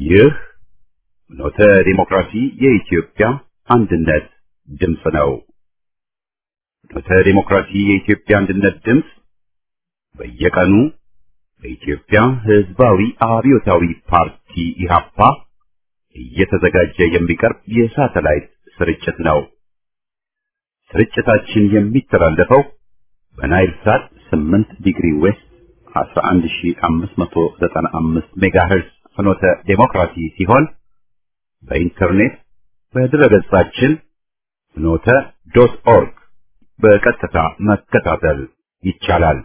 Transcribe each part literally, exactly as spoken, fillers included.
ይህ ኖተ ዲሞክራሲ የኢትዮጵያ አንድነት ድምፅ ነው። ኖተ ዲሞክራሲ የኢትዮጵያ አንድነት ድምፅ በየቀኑ በኢትዮጵያ ሕዝባዊ አብዮታዊ ፓርቲ ኢህአፓ እየተዘጋጀ የሚቀርብ የሳተላይት ስርጭት ነው። ስርጭታችን የሚተላለፈው በናይል ሳት ስምንት ዲግሪ ዌስት አስራ አንድ ሺህ አምስት መቶ ዘጠና አምስት ሜጋሄርዝ ፍኖተ ዲሞክራሲ ሲሆን በኢንተርኔት በድረገጻችን ፍኖተ ዶት ኦርግ በቀጥታ መከታተል ይቻላል።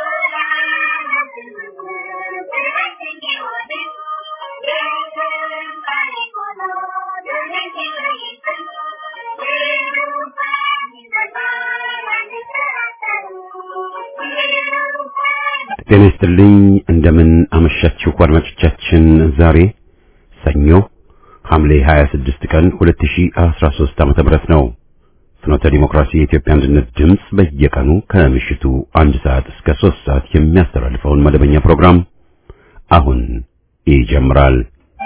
ጤና ይስጥልኝ። እንደምን አመሻችሁ አድማጮቻችን። ዛሬ ሰኞ ሐምሌ ሀያ ስድስት ቀን ሁለት ሺህ አስራ ሶስት ዓመተ ምህረት ነው። ፍኖተ ዲሞክራሲ የኢትዮጵያ አንድነት ድምፅ በየቀኑ ከምሽቱ አንድ ሰዓት እስከ ሶስት ሰዓት የሚያስተላልፈውን መደበኛ ፕሮግራም አሁን ይጀምራል።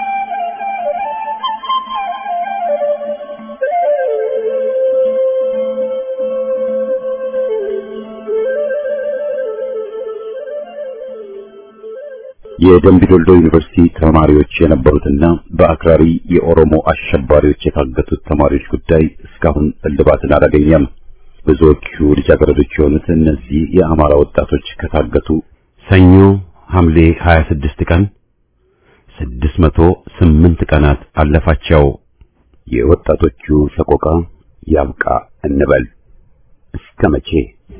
የደምቢ ዶልዶ ዩኒቨርሲቲ ተማሪዎች የነበሩትና በአክራሪ የኦሮሞ አሸባሪዎች የታገቱት ተማሪዎች ጉዳይ እስካሁን እልባትን አላገኘም። ብዙዎቹ ልጃገረዶች የሆኑት እነዚህ የአማራ ወጣቶች ከታገቱ ሰኞ ሐምሌ ሀያ ስድስት ቀን ስድስት መቶ ስምንት ቀናት አለፋቸው። የወጣቶቹ ሰቆቃ ያብቃ እንበል። እስከ መቼ?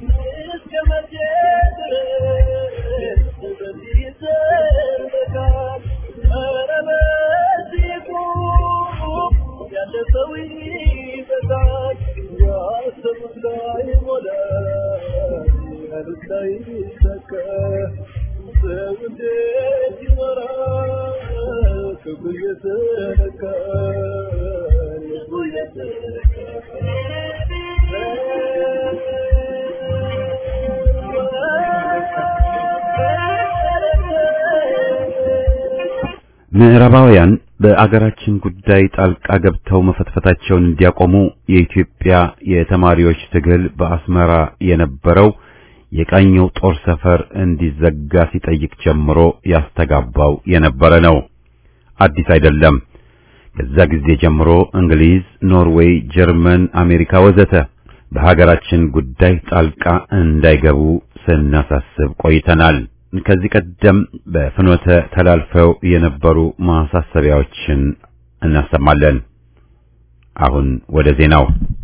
ምዕራባውያን በአገራችን ጉዳይ ጣልቃ ገብተው መፈትፈታቸውን እንዲያቆሙ የኢትዮጵያ የተማሪዎች ትግል በአስመራ የነበረው የቃኘው ጦር ሰፈር እንዲዘጋ ሲጠይቅ ጀምሮ ያስተጋባው የነበረ ነው። አዲስ አይደለም። ከዛ ጊዜ ጀምሮ እንግሊዝ፣ ኖርዌይ፣ ጀርመን፣ አሜሪካ ወዘተ በሀገራችን ጉዳይ ጣልቃ እንዳይገቡ ስናሳስብ ቆይተናል። ከዚህ ቀደም በፍኖተ ተላልፈው የነበሩ ማሳሰቢያዎችን እናሰማለን። አሁን ወደ ዜናው።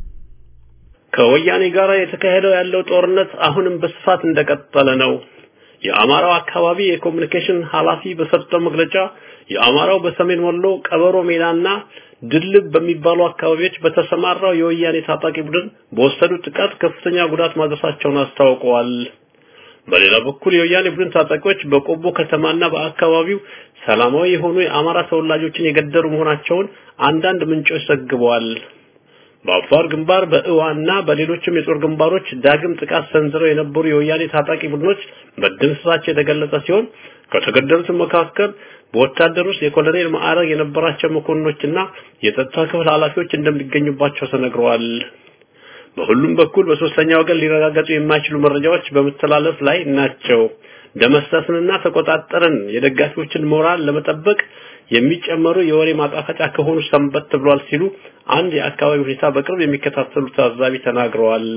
ከወያኔ ጋር የተካሄደው ያለው ጦርነት አሁንም በስፋት እንደቀጠለ ነው። የአማራው አካባቢ የኮሙኒኬሽን ኃላፊ በሰጠው መግለጫ የአማራው በሰሜን ወሎ ቀበሮ ሜዳና ድልብ በሚባሉ አካባቢዎች በተሰማራው የወያኔ ታጣቂ ቡድን በወሰዱት ጥቃት ከፍተኛ ጉዳት ማድረሳቸውን አስታውቀዋል። በሌላ በኩል የወያኔ ቡድን ታጣቂዎች በቆቦ ከተማና በአካባቢው ሰላማዊ የሆኑ የአማራ ተወላጆችን የገደሉ መሆናቸውን አንዳንድ ምንጮች ዘግበዋል። በአፋር ግንባር በእዋና በሌሎችም የጦር ግንባሮች ዳግም ጥቃት ሰንዝረው የነበሩ የወያኔ ታጣቂ ቡድኖች መደምሰሳቸው የተገለጸ ሲሆን ከተገደሉት መካከል በወታደር ውስጥ የኮሎኔል ማዕረግ የነበራቸው መኮንኖችና የጸጥታ ክፍል ኃላፊዎች እንደሚገኙባቸው ተነግረዋል። በሁሉም በኩል በሶስተኛ ወገን ሊረጋገጡ የማይችሉ መረጃዎች በመተላለፍ ላይ ናቸው። ደመሰስንና ተቆጣጠረን የደጋፊዎችን ሞራል ለመጠበቅ የሚጨመሩ የወሬ ማጣፈጫ ከሆኑ ሰንበት ብሏል ሲሉ አንድ የአካባቢ ሁኔታ በቅርብ የሚከታተሉ ታዛቢ ተናግረዋል።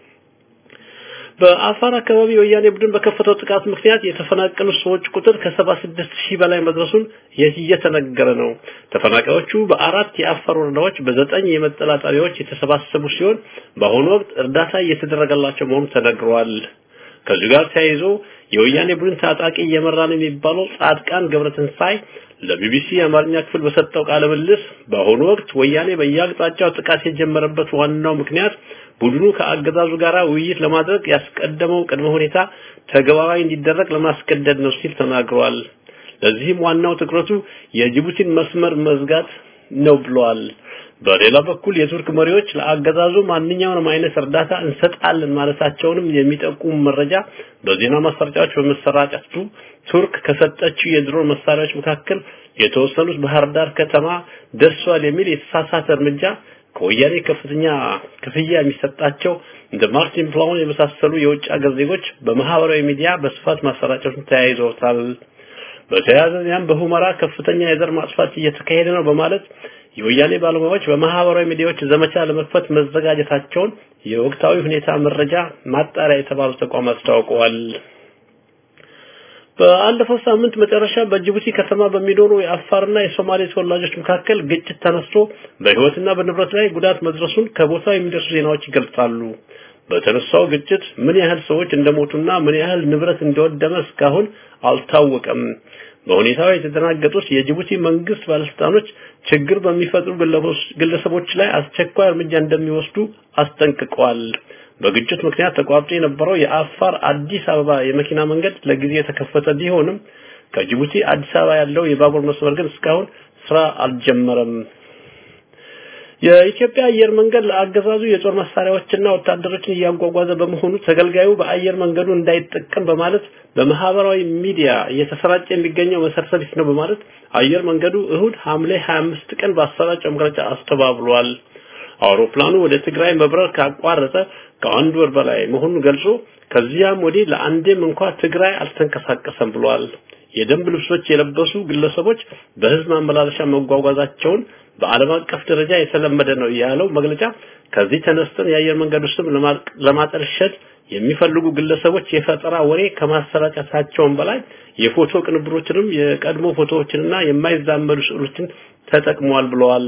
በአፋር አካባቢ የወያኔ ቡድን በከፈተው ጥቃት ምክንያት የተፈናቀሉ ሰዎች ቁጥር ከሰባ ስድስት ሺህ በላይ መድረሱን እየተነገረ ነው። ተፈናቃዮቹ በአራት የአፋር ወረዳዎች በዘጠኝ የመጠለያ ጣቢያዎች የተሰባሰቡ ሲሆን በአሁኑ ወቅት እርዳታ እየተደረገላቸው መሆኑ ተነግሯል። ከዚህ ጋር ተያይዞ የወያኔ ቡድን ታጣቂ እየመራን የሚባለው ጻድቃን ገብረትንሳይ ለቢቢሲ የአማርኛ ክፍል በሰጠው ቃለ ምልልስ በአሁኑ ወቅት ወያኔ በየአቅጣጫው ጥቃት የጀመረበት ዋናው ምክንያት ቡድኑ ከአገዛዙ ጋር ውይይት ለማድረግ ያስቀደመው ቅድመ ሁኔታ ተግባራዊ እንዲደረግ ለማስገደድ ነው ሲል ተናግሯል። ለዚህም ዋናው ትኩረቱ የጅቡቲን መስመር መዝጋት ነው ብሏል። በሌላ በኩል የቱርክ መሪዎች ለአገዛዙ ማንኛውንም አይነት እርዳታ እንሰጣለን ማለታቸውንም የሚጠቁም መረጃ በዜና ማሰራጫዎች በመሰራጨቱ ቱርክ ከሰጠችው የድሮን መሳሪያዎች መካከል የተወሰኑት ባህር ዳር ከተማ ደርሷል የሚል የተሳሳተ እርምጃ ከወያኔ ከፍተኛ ክፍያ የሚሰጣቸው እንደ ማርቲን ፕላውን የመሳሰሉ የውጭ አገር ዜጎች በማህበራዊ ሚዲያ በስፋት ማሰራጨቱን ተያይዘውታል። በተያያዘም በሁመራ ከፍተኛ የዘር ማጥፋት እየተካሄደ ነው በማለት የወያኔ ባለሙያዎች በማህበራዊ ሚዲያዎች ዘመቻ ለመክፈት መዘጋጀታቸውን የወቅታዊ ሁኔታ መረጃ ማጣሪያ የተባሉ ተቋም አስታውቀዋል። በአለፈው ሳምንት መጨረሻ በጅቡቲ ከተማ በሚኖሩ የአፋርና የሶማሌ ተወላጆች መካከል ግጭት ተነስቶ በህይወትና በንብረት ላይ ጉዳት መድረሱን ከቦታው የሚደርሱ ዜናዎች ይገልጻሉ። በተነሳው ግጭት ምን ያህል ሰዎች እንደሞቱና ምን ያህል ንብረት እንደወደመ እስካሁን አልታወቀም። በሁኔታው የተደናገጡት የጅቡቲ መንግስት ባለስልጣኖች ችግር በሚፈጥሩ ግለሰቦች ላይ አስቸኳይ እርምጃ እንደሚወስዱ አስጠንቅቀዋል። በግጭት ምክንያት ተቋርጦ የነበረው የአፋር አዲስ አበባ የመኪና መንገድ ለጊዜው የተከፈተ ቢሆንም ከጅቡቲ አዲስ አበባ ያለው የባቡር መስመር ግን እስካሁን ስራ አልጀመረም። የኢትዮጵያ አየር መንገድ ለአገዛዙ የጦር መሳሪያዎችና ወታደሮችን እያጓጓዘ በመሆኑ ተገልጋዩ በአየር መንገዱ እንዳይጠቀም በማለት በማህበራዊ ሚዲያ እየተሰራጨ የሚገኘው መሰረተ ቢስ ነው በማለት አየር መንገዱ እሁድ ሐምሌ ሃያ አምስት ቀን ባሰራጨው መግለጫ አስተባብሏል። አውሮፕላኑ ወደ ትግራይ መብረር ካቋረጠ ከአንድ ወር በላይ መሆኑን ገልጾ ከዚያም ወዲህ ለአንዴም እንኳን ትግራይ አልተንቀሳቀሰም ብሏል። የደንብ ልብሶች የለበሱ ግለሰቦች በህዝብ ማመላለሻ መጓጓዛቸውን በዓለም አቀፍ ደረጃ የተለመደ ነው ያለው መግለጫ ከዚህ ተነስተን የአየር መንገዱ ስም ለማጠልሸት የሚፈልጉ ግለሰቦች የፈጠራ ወሬ ከማሰራጨታቸውም በላይ የፎቶ ቅንብሮችንም የቀድሞ ፎቶዎችንና የማይዛመዱ ስዕሎችን ተጠቅመዋል ብለዋል።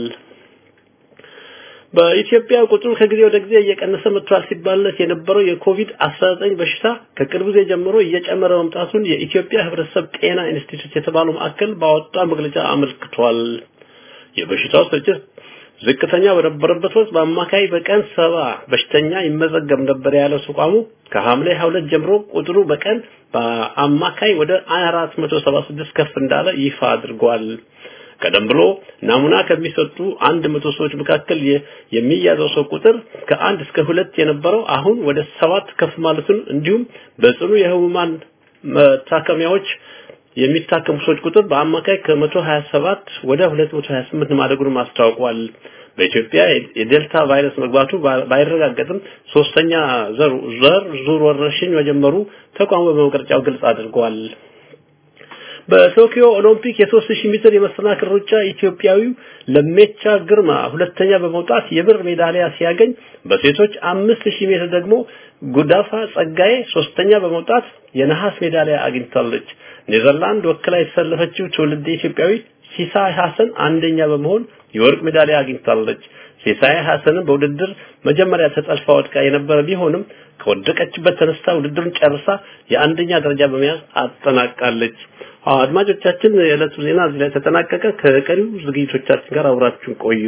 በኢትዮጵያ ቁጥሩ ከጊዜ ወደ ጊዜ እየቀነሰ መጥቷል ሲባልለት የነበረው የኮቪድ አስራ ዘጠኝ በሽታ ከቅርብ ጊዜ ጀምሮ እየጨመረ መምጣቱን የኢትዮጵያ ህብረተሰብ ጤና ኢንስቲትዩት የተባለው ማዕከል ባወጣው መግለጫ አመልክቷል። የበሽታው ስርጭት ዝቅተኛ በነበረበት ወቅት በአማካይ በቀን ሰባ በሽተኛ ይመዘገብ ነበር ያለው ተቋሙ ከሐምሌ ሃያ ሁለት ጀምሮ ቁጥሩ በቀን በአማካይ ወደ አራት መቶ ሰባ ስድስት ከፍ እንዳለ ይፋ አድርጓል። ቀደም ብሎ ናሙና ከሚሰጡ አንድ መቶ ሰዎች መካከል የሚያዘው ሰው ቁጥር ከአንድ እስከ ሁለት የነበረው አሁን ወደ ሰባት ከፍ ማለቱን እንዲሁም በጽኑ የህሙማን መታከሚያዎች የሚታከሙ ሰዎች ቁጥር በአማካይ ከመቶ ሀያ ሰባት ወደ ሁለት መቶ ሀያ ስምንት ማደጉን አስታውቋል። በኢትዮጵያ የዴልታ ቫይረስ መግባቱ ባይረጋገጥም ሶስተኛ ዘር ዘር ዙር ወረርሽኝ መጀመሩ ተቋሙ በመግለጫው ግልጽ አድርጓል። በቶኪዮ ኦሎምፒክ የሶስት ሺህ ሜትር የመሰናክል ሩጫ ኢትዮጵያዊው ለሜቻ ግርማ ሁለተኛ በመውጣት የብር ሜዳሊያ ሲያገኝ በሴቶች አምስት ሺህ ሜትር ደግሞ ጉዳፋ ጸጋዬ ሶስተኛ በመውጣት የነሐስ ሜዳሊያ አግኝታለች። ኔዘርላንድ ወክላ የተሰለፈችው ትውልድ ኢትዮጵያዊ ሲሳይ ሐሰን አንደኛ በመሆን የወርቅ ሜዳሊያ አግኝታለች። ሲሳይ ሐሰን በውድድር መጀመሪያ ተጠልፋ ወድቃ የነበረ ቢሆንም ከወደቀችበት ተነስታ ውድድሩን ጨርሳ የአንደኛ ደረጃ በመያዝ አጠናቃለች። አድማጮቻችን የዕለቱ ዜና እዚህ ላይ ተጠናቀቀ። ከቀሪው ዝግጅቶቻችን ጋር አብራችሁ ቆዩ።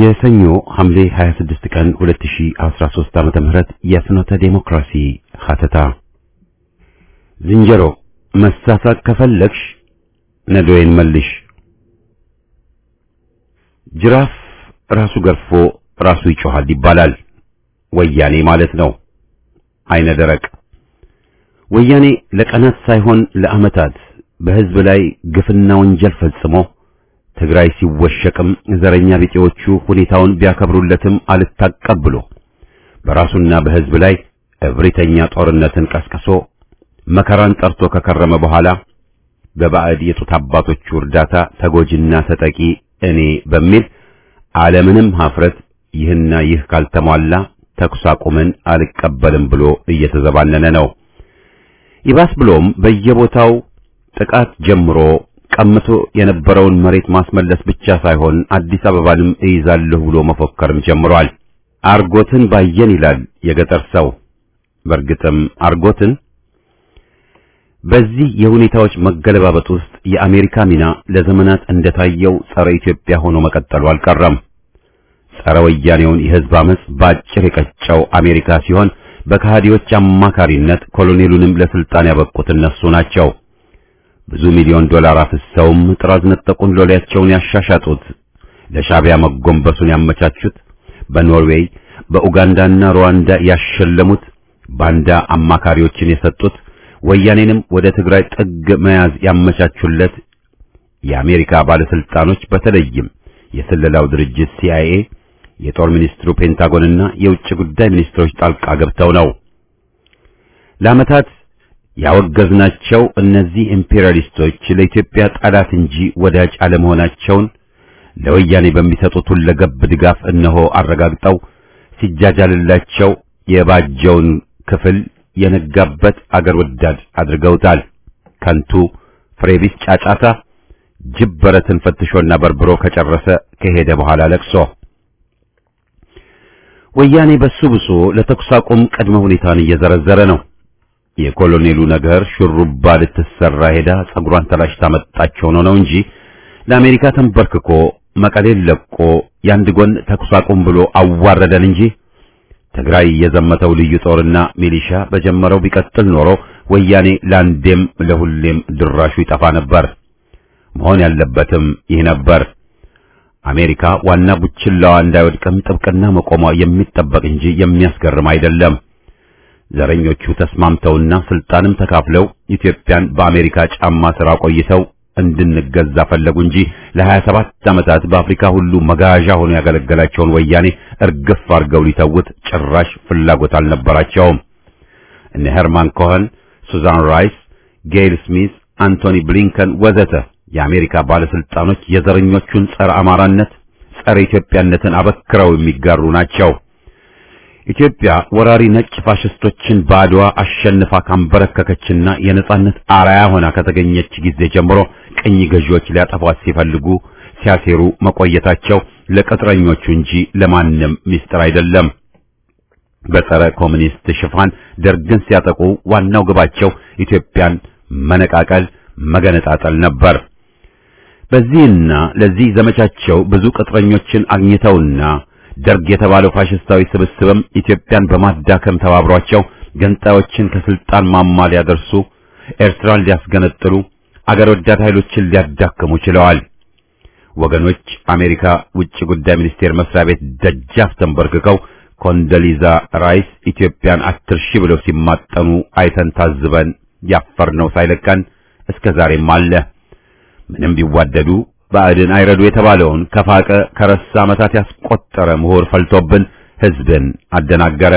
የሰኞ ሐምሌ ሃያ ስድስት ቀን ሁለት ሺህ አስራ ሦስት ዓመተ ምህረት የፍኖተ ዴሞክራሲ ሐተታ። ዝንጀሮ መሳሳቅ ከፈለግሽ ነዶዬን መልሽ። ጅራፍ ራሱ ገርፎ ራሱ ይጮሃል ይባላል። ወያኔ ማለት ነው። አይነ ደረቅ ወያኔ ለቀናት ሳይሆን ለዓመታት በሕዝብ ላይ ግፍና ወንጀል ፈጽሞ ትግራይ ሲወሸቅም ዘረኛ ቢጤዎቹ ሁኔታውን ቢያከብሩለትም አልታቀብ ብሎ በራሱና በሕዝብ ላይ እብሪተኛ ጦርነትን ቀስቅሶ መከራን ጠርቶ ከከረመ በኋላ በባዕድ የጡት አባቶቹ እርዳታ ተጎጂና ተጠቂ እኔ በሚል ዓለምንም ኀፍረት ይህና ይህ ካልተሟላ ተኩስ አቁምን አልቀበልም ብሎ እየተዘባነነ ነው። ይባስ ብሎም በየቦታው ጥቃት ጀምሮ ቀምቶ የነበረውን መሬት ማስመለስ ብቻ ሳይሆን አዲስ አበባንም እይዛለሁ ብሎ መፎከርም ጀምሯል። አርጎትን ባየን ይላል የገጠር ሰው። በርግጥም አርጎትን በዚህ የሁኔታዎች መገለባበጥ ውስጥ የአሜሪካ ሚና ለዘመናት እንደታየው ጸረ ኢትዮጵያ ሆኖ መቀጠሉ አልቀረም። ጸረ ወያኔውን የሕዝብ አመጽ ባጭር የቀጨው አሜሪካ ሲሆን በካህዲዎች አማካሪነት ኮሎኔሉንም ለስልጣን ያበቁት እነሱ ናቸው። ብዙ ሚሊዮን ዶላር አፍሰውም ጥራዝ ነጠቁን ሎሌያቸውን ያሻሻጡት፣ ለሻዕቢያ መጎንበሱን ያመቻቹት፣ በኖርዌይ በኡጋንዳና ሩዋንዳ ያሸለሙት፣ ባንዳ አማካሪዎችን የሰጡት፣ ወያኔንም ወደ ትግራይ ጥግ መያዝ ያመቻቹለት የአሜሪካ ባለስልጣኖች በተለይም የስለላው ድርጅት ሲአይኤ፣ የጦር ሚኒስትሩ ፔንታጎንና የውጭ ጉዳይ ሚኒስትሮች ጣልቃ ገብተው ነው። ለዓመታት ያወገዝናቸው እነዚህ ኢምፔሪያሊስቶች ለኢትዮጵያ ጠላት እንጂ ወዳጅ አለመሆናቸውን ለወያኔ በሚሰጡት ሁለገብ ድጋፍ እነሆ አረጋግጠው ሲጃጃልላቸው የባጀውን ክፍል የነጋበት አገር ወዳድ አድርገውታል። ከንቱ ፍሬቢስ ጫጫታ ጅብ በረትን ፈትሾና በርብሮ ከጨረሰ ከሄደ በኋላ ለቅሶ። ወያኔ በሱ ብሶ ለተኩስ አቁም ቅድመ ሁኔታን እየዘረዘረ ነው። የኮሎኔሉ ነገር ሹሩባ ልትሰራ ሄዳ ጸጉሯን ተላሽታ መጣቸው ነው ነው እንጂ ለአሜሪካ ተንበርክኮ መቀሌን ለቆ ያንድ ጎን ተኩስ አቁም ብሎ አዋረደን እንጂ ትግራይ የዘመተው ልዩ ጦርና ሚሊሻ በጀመረው ቢቀጥል ኖሮ ወያኔ ላንዴም ለሁሌም ድራሹ ይጠፋ ነበር። መሆን ያለበትም ይህ ነበር። አሜሪካ ዋና ቡችላዋ እንዳይወድቅም ጥብቅና መቆሟ የሚጠበቅ እንጂ የሚያስገርም አይደለም። ዘረኞቹ ተስማምተውና ስልጣንም ተካፍለው ኢትዮጵያን በአሜሪካ ጫማ ስራ ቆይተው እንድንገዛ ፈለጉ እንጂ ለሀያ ሰባት ዓመታት በአፍሪካ ሁሉ መጋዣ ሆኖ ያገለገላቸውን ወያኔ እርግፍ አርገው ሊተውት ጭራሽ ፍላጎት አልነበራቸውም። እነ ሄርማን ኮሄን፣ ሱዛን ራይስ፣ ጌል ስሚዝ፣ አንቶኒ ብሊንከን ወዘተ የአሜሪካ ባለስልጣኖች የዘረኞቹን ጸረ አማራነት፣ ጸረ ኢትዮጵያነትን አበክረው የሚጋሩ ናቸው። ኢትዮጵያ ወራሪ ነጭ ፋሽስቶችን ባድዋ አሸንፋ ካንበረከከችና የነጻነት አራያ ሆና ከተገኘች ጊዜ ጀምሮ ቅኝ ገዢዎች ሊያጠፏት ሲፈልጉ ሲያሴሩ መቆየታቸው ለቅጥረኞቹ እንጂ ለማንም ሚስጥር አይደለም። በጸረ ኮሙኒስት ሽፋን ደርግን ሲያጠቁ ዋናው ግባቸው ኢትዮጵያን መነቃቀል፣ መገነጣጠል ነበር። በዚህና ለዚህ ዘመቻቸው ብዙ ቅጥረኞችን አግኝተውና ደርግ የተባለው ፋሽስታዊ ስብስብም ኢትዮጵያን በማዳከም ተባብሯቸው ገንጣዮችን ከስልጣን ማማ ሊያደርሱ፣ ኤርትራን ሊያስገነጥሉ፣ አገር ወዳድ ኃይሎችን ሊያዳክሙ ችለዋል። ወገኖች አሜሪካ ውጭ ጉዳይ ሚኒስቴር መስሪያ ቤት ደጃፍ ተንበርክከው ኮንዶሊዛ ራይስ ኢትዮጵያን አትርሺ ብለው ሲማጠኑ አይተን ታዝበን ያፈርነው ሳይለቀን እስከ ዛሬም አለ። ምንም ቢዋደዱ ባዕድን አይረዱ የተባለውን ከፋቀ ከረሳ ዓመታት ያስቆጠረ ምሁር ፈልቶብን ሕዝብን አደናገረ።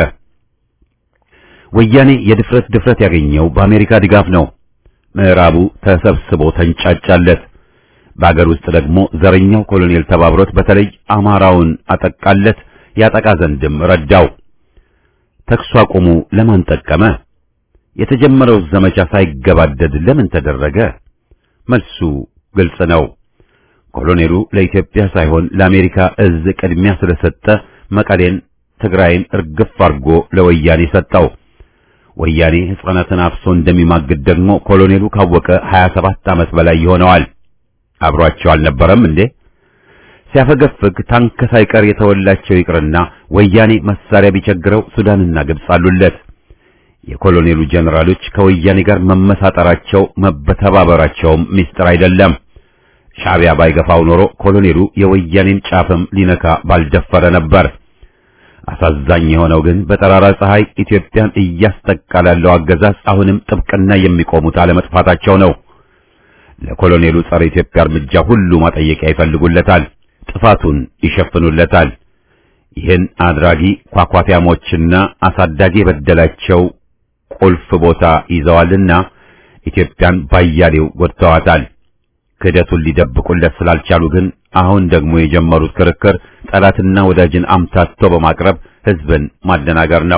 ወያኔ የድፍረት ድፍረት ያገኘው በአሜሪካ ድጋፍ ነው። ምዕራቡ ተሰብስቦ ተንጫጫለት። በአገር ውስጥ ደግሞ ዘረኛው ኮሎኔል ተባብሮት በተለይ አማራውን አጠቃለት፣ ያጠቃ ዘንድም ረዳው። ተኩስ አቁሙ ለማን ጠቀመ? የተጀመረው ዘመቻ ሳይገባደድ ለምን ተደረገ? መልሱ ግልጽ ነው። ኮሎኔሉ ለኢትዮጵያ ሳይሆን ለአሜሪካ እዝ ቅድሚያ ስለሰጠ መቀሌን፣ ትግራይን እርግፍ አርጎ ለወያኔ ሰጠው። ወያኔ ሕፃናትን አፍሶ እንደሚማግድ ደግሞ ኮሎኔሉ ካወቀ ሀያ ሰባት ዓመት በላይ ይሆነዋል። አብሯቸው አልነበረም እንዴ? ሲያፈገፍግ ታንክ ሳይቀር የተወላቸው ይቅርና ወያኔ መሳሪያ ቢቸግረው ሱዳንና ግብጽ አሉለት። የኮሎኔሉ ጀነራሎች ከወያኔ ጋር መመሳጠራቸው መበተባበራቸውም ሚስጥር አይደለም። ሻዕቢያ ባይገፋው ኖሮ ኮሎኔሉ የወያኔን ጫፍም ሊነካ ባልደፈረ ነበር። አሳዛኝ የሆነው ግን በጠራራ ፀሐይ ኢትዮጵያን እያስጠቃላለው አገዛዝ አሁንም ጥብቅና የሚቆሙት አለመጥፋታቸው ነው። ለኮሎኔሉ ጸረ ኢትዮጵያ እርምጃ ሁሉ ማጠየቂያ ይፈልጉለታል፣ ጥፋቱን ይሸፍኑለታል። ይህን አድራጊ ኳኳፊያሞችና አሳዳጊ የበደላቸው ቁልፍ ቦታ ይዘዋልና ኢትዮጵያን ባያሌው ጎድተዋታል። ክደቱን ሊደብቁለት ስላልቻሉ ግን አሁን ደግሞ የጀመሩት ክርክር ጠላትና ወዳጅን አምታቶ በማቅረብ ህዝብን ማደናገር ነው።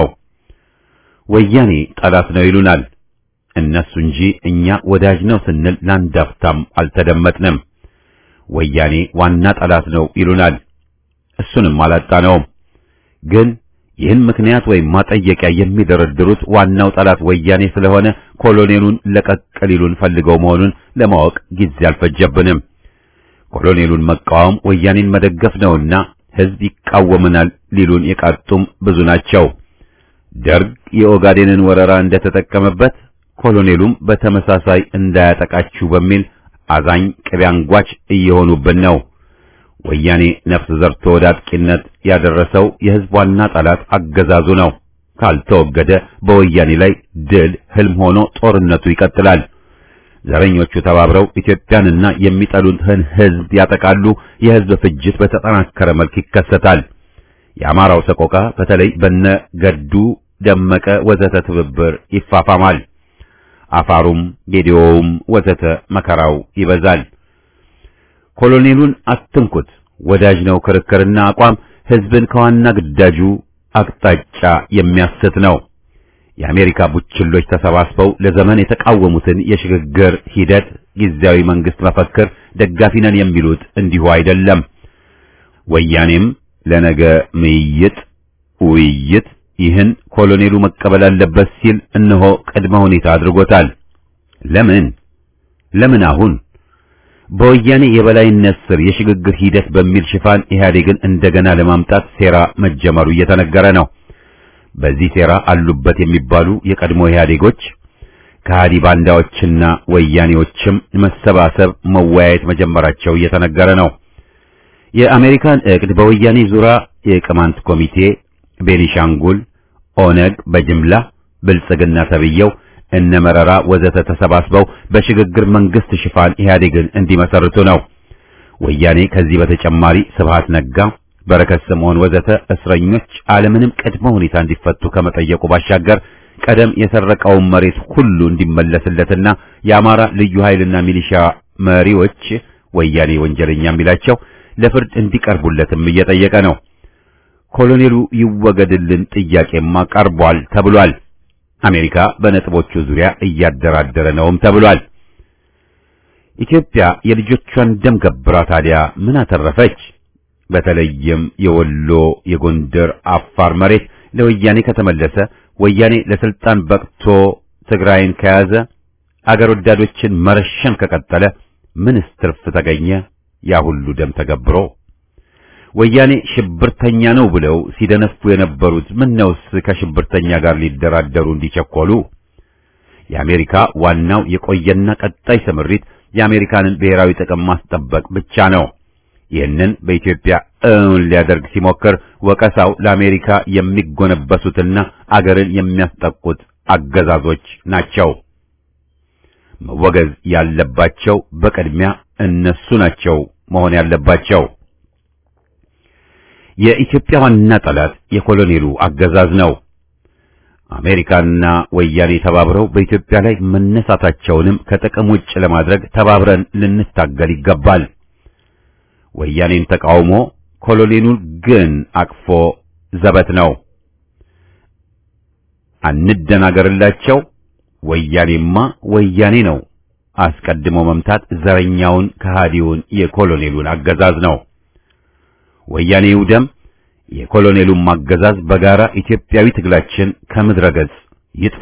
ወያኔ ጠላት ነው ይሉናል እነሱ እንጂ እኛ ወዳጅ ነው ስንል ላንዳፍታም አልተደመጥንም። ወያኔ ዋና ጠላት ነው ይሉናል፣ እሱንም አላጣነውም። ግን ይህን ምክንያት ወይም ማጠየቂያ የሚደረድሩት ዋናው ጠላት ወያኔ ስለሆነ ኮሎኔሉን ለቀቅሊሉን ፈልገው መሆኑን ለማወቅ ጊዜ አልፈጀብንም። ኮሎኔሉን መቃወም ወያኔን መደገፍ ነውና ህዝብ ይቃወመናል ሊሉን የቃጡም ብዙ ናቸው። ደርግ የኦጋዴንን ወረራ እንደተጠቀመበት ኮሎኔሉም በተመሳሳይ እንዳያጠቃችሁ በሚል አዛኝ ቅቤ አንጓች እየሆኑብን ነው። ወያኔ ነፍስ ዘርቶ ወደ አጥቂነት ያደረሰው የህዝብ ዋና ጠላት አገዛዙ ነው። ካልተወገደ በወያኔ ላይ ድል ህልም ሆኖ ጦርነቱ ይቀጥላል። ዘረኞቹ ተባብረው ኢትዮጵያንና የሚጠሉትን ህዝብ ያጠቃሉ። የህዝብ ፍጅት በተጠናከረ መልክ ይከሰታል። የአማራው ሰቆቃ በተለይ በነ ገዱ ደመቀ ወዘተ ትብብር ይፋፋማል። አፋሩም ጌዲዮውም ወዘተ መከራው ይበዛል። ኮሎኔሉን አትንኩት ወዳጅ ነው ክርክርና አቋም ህዝብን ከዋና ግዳጁ አቅጣጫ የሚያስት ነው። የአሜሪካ ቡችሎች ተሰባስበው ለዘመን የተቃወሙትን የሽግግር ሂደት ጊዜያዊ መንግስት መፈክር ደጋፊ ነን የሚሉት እንዲሁ አይደለም። ወያኔም ለነገ ምይይጥ ውይይት ይህን ኮሎኔሉ መቀበል አለበት ሲል እነሆ ቅድመ ሁኔታ አድርጎታል። ለምን ለምን አሁን በወያኔ የበላይነት ስር የሽግግር ሂደት በሚል ሽፋን ኢህአዴግን እንደገና ለማምጣት ሴራ መጀመሩ እየተነገረ ነው። በዚህ ሴራ አሉበት የሚባሉ የቀድሞ ኢህአዴጎች ከሃዲ ባንዳዎችና ወያኔዎችም መሰባሰብ መወያየት መጀመራቸው እየተነገረ ነው። የአሜሪካን እቅድ በወያኔ ዙሪያ የቅማንት ኮሚቴ፣ ቤኒሻንጉል፣ ኦነግ በጅምላ ብልጽግና ተብየው እነ መረራ ወዘተ ተሰባስበው በሽግግር መንግስት ሽፋን ኢህአዴግን እንዲመሰርቱ ነው። ወያኔ ከዚህ በተጨማሪ ስብሃት ነጋ፣ በረከት ስምዖን ወዘተ እስረኞች ዓለምንም ቅድመ ሁኔታ እንዲፈቱ ከመጠየቁ ባሻገር ቀደም የሰረቀውን መሬት ሁሉ እንዲመለስለትና የአማራ ልዩ ኃይልና ሚሊሻ መሪዎች ወያኔ ወንጀለኛ የሚላቸው ለፍርድ እንዲቀርቡለትም እየጠየቀ ነው። ኮሎኔሉ ይወገድልን ጥያቄማ ቀርቧል ተብሏል። አሜሪካ በነጥቦቹ ዙሪያ እያደራደረ ነውም ተብሏል። ኢትዮጵያ የልጆቿን ደም ገብራ ታዲያ ምን አተረፈች? በተለይም የወሎ፣ የጎንደር፣ አፋር መሬት ለወያኔ ከተመለሰ፣ ወያኔ ለስልጣን በቅቶ ትግራይን ከያዘ፣ አገር ወዳዶችን መረሸን ከቀጠለ ምንስ ትርፍ ተገኘ? ያ ሁሉ ደም ተገብሮ ወያኔ ሽብርተኛ ነው ብለው ሲደነፉ የነበሩት ምነውስ ከሽብርተኛ ጋር ሊደራደሩ እንዲቸኮሉ? የአሜሪካ ዋናው የቆየና ቀጣይ ስምሪት የአሜሪካንን ብሔራዊ ጥቅም ማስጠበቅ ብቻ ነው። ይህንን በኢትዮጵያ እውን ሊያደርግ ሲሞክር ወቀሳው ለአሜሪካ የሚጎነበሱትና አገርን የሚያስጠቁት አገዛዞች ናቸው። መወገዝ ያለባቸው በቅድሚያ እነሱ ናቸው መሆን ያለባቸው። የኢትዮጵያ ዋና ጠላት የኮሎኔሉ አገዛዝ ነው። አሜሪካና ወያኔ ተባብረው በኢትዮጵያ ላይ መነሳታቸውንም ከጥቅም ውጭ ለማድረግ ተባብረን ልንታገል ይገባል። ወያኔን ተቃውሞ ኮሎኔሉን ግን አቅፎ ዘበት ነው። አንደናገርላቸው። ወያኔማ ወያኔ ነው። አስቀድሞ መምታት ዘረኛውን ከሃዲውን የኮሎኔሉን አገዛዝ ነው። ወያኔ ይውደም፣ የኮሎኔሉን ማገዛዝ በጋራ ኢትዮጵያዊ ትግላችን ከምድረ ገጽ ይጥፋ።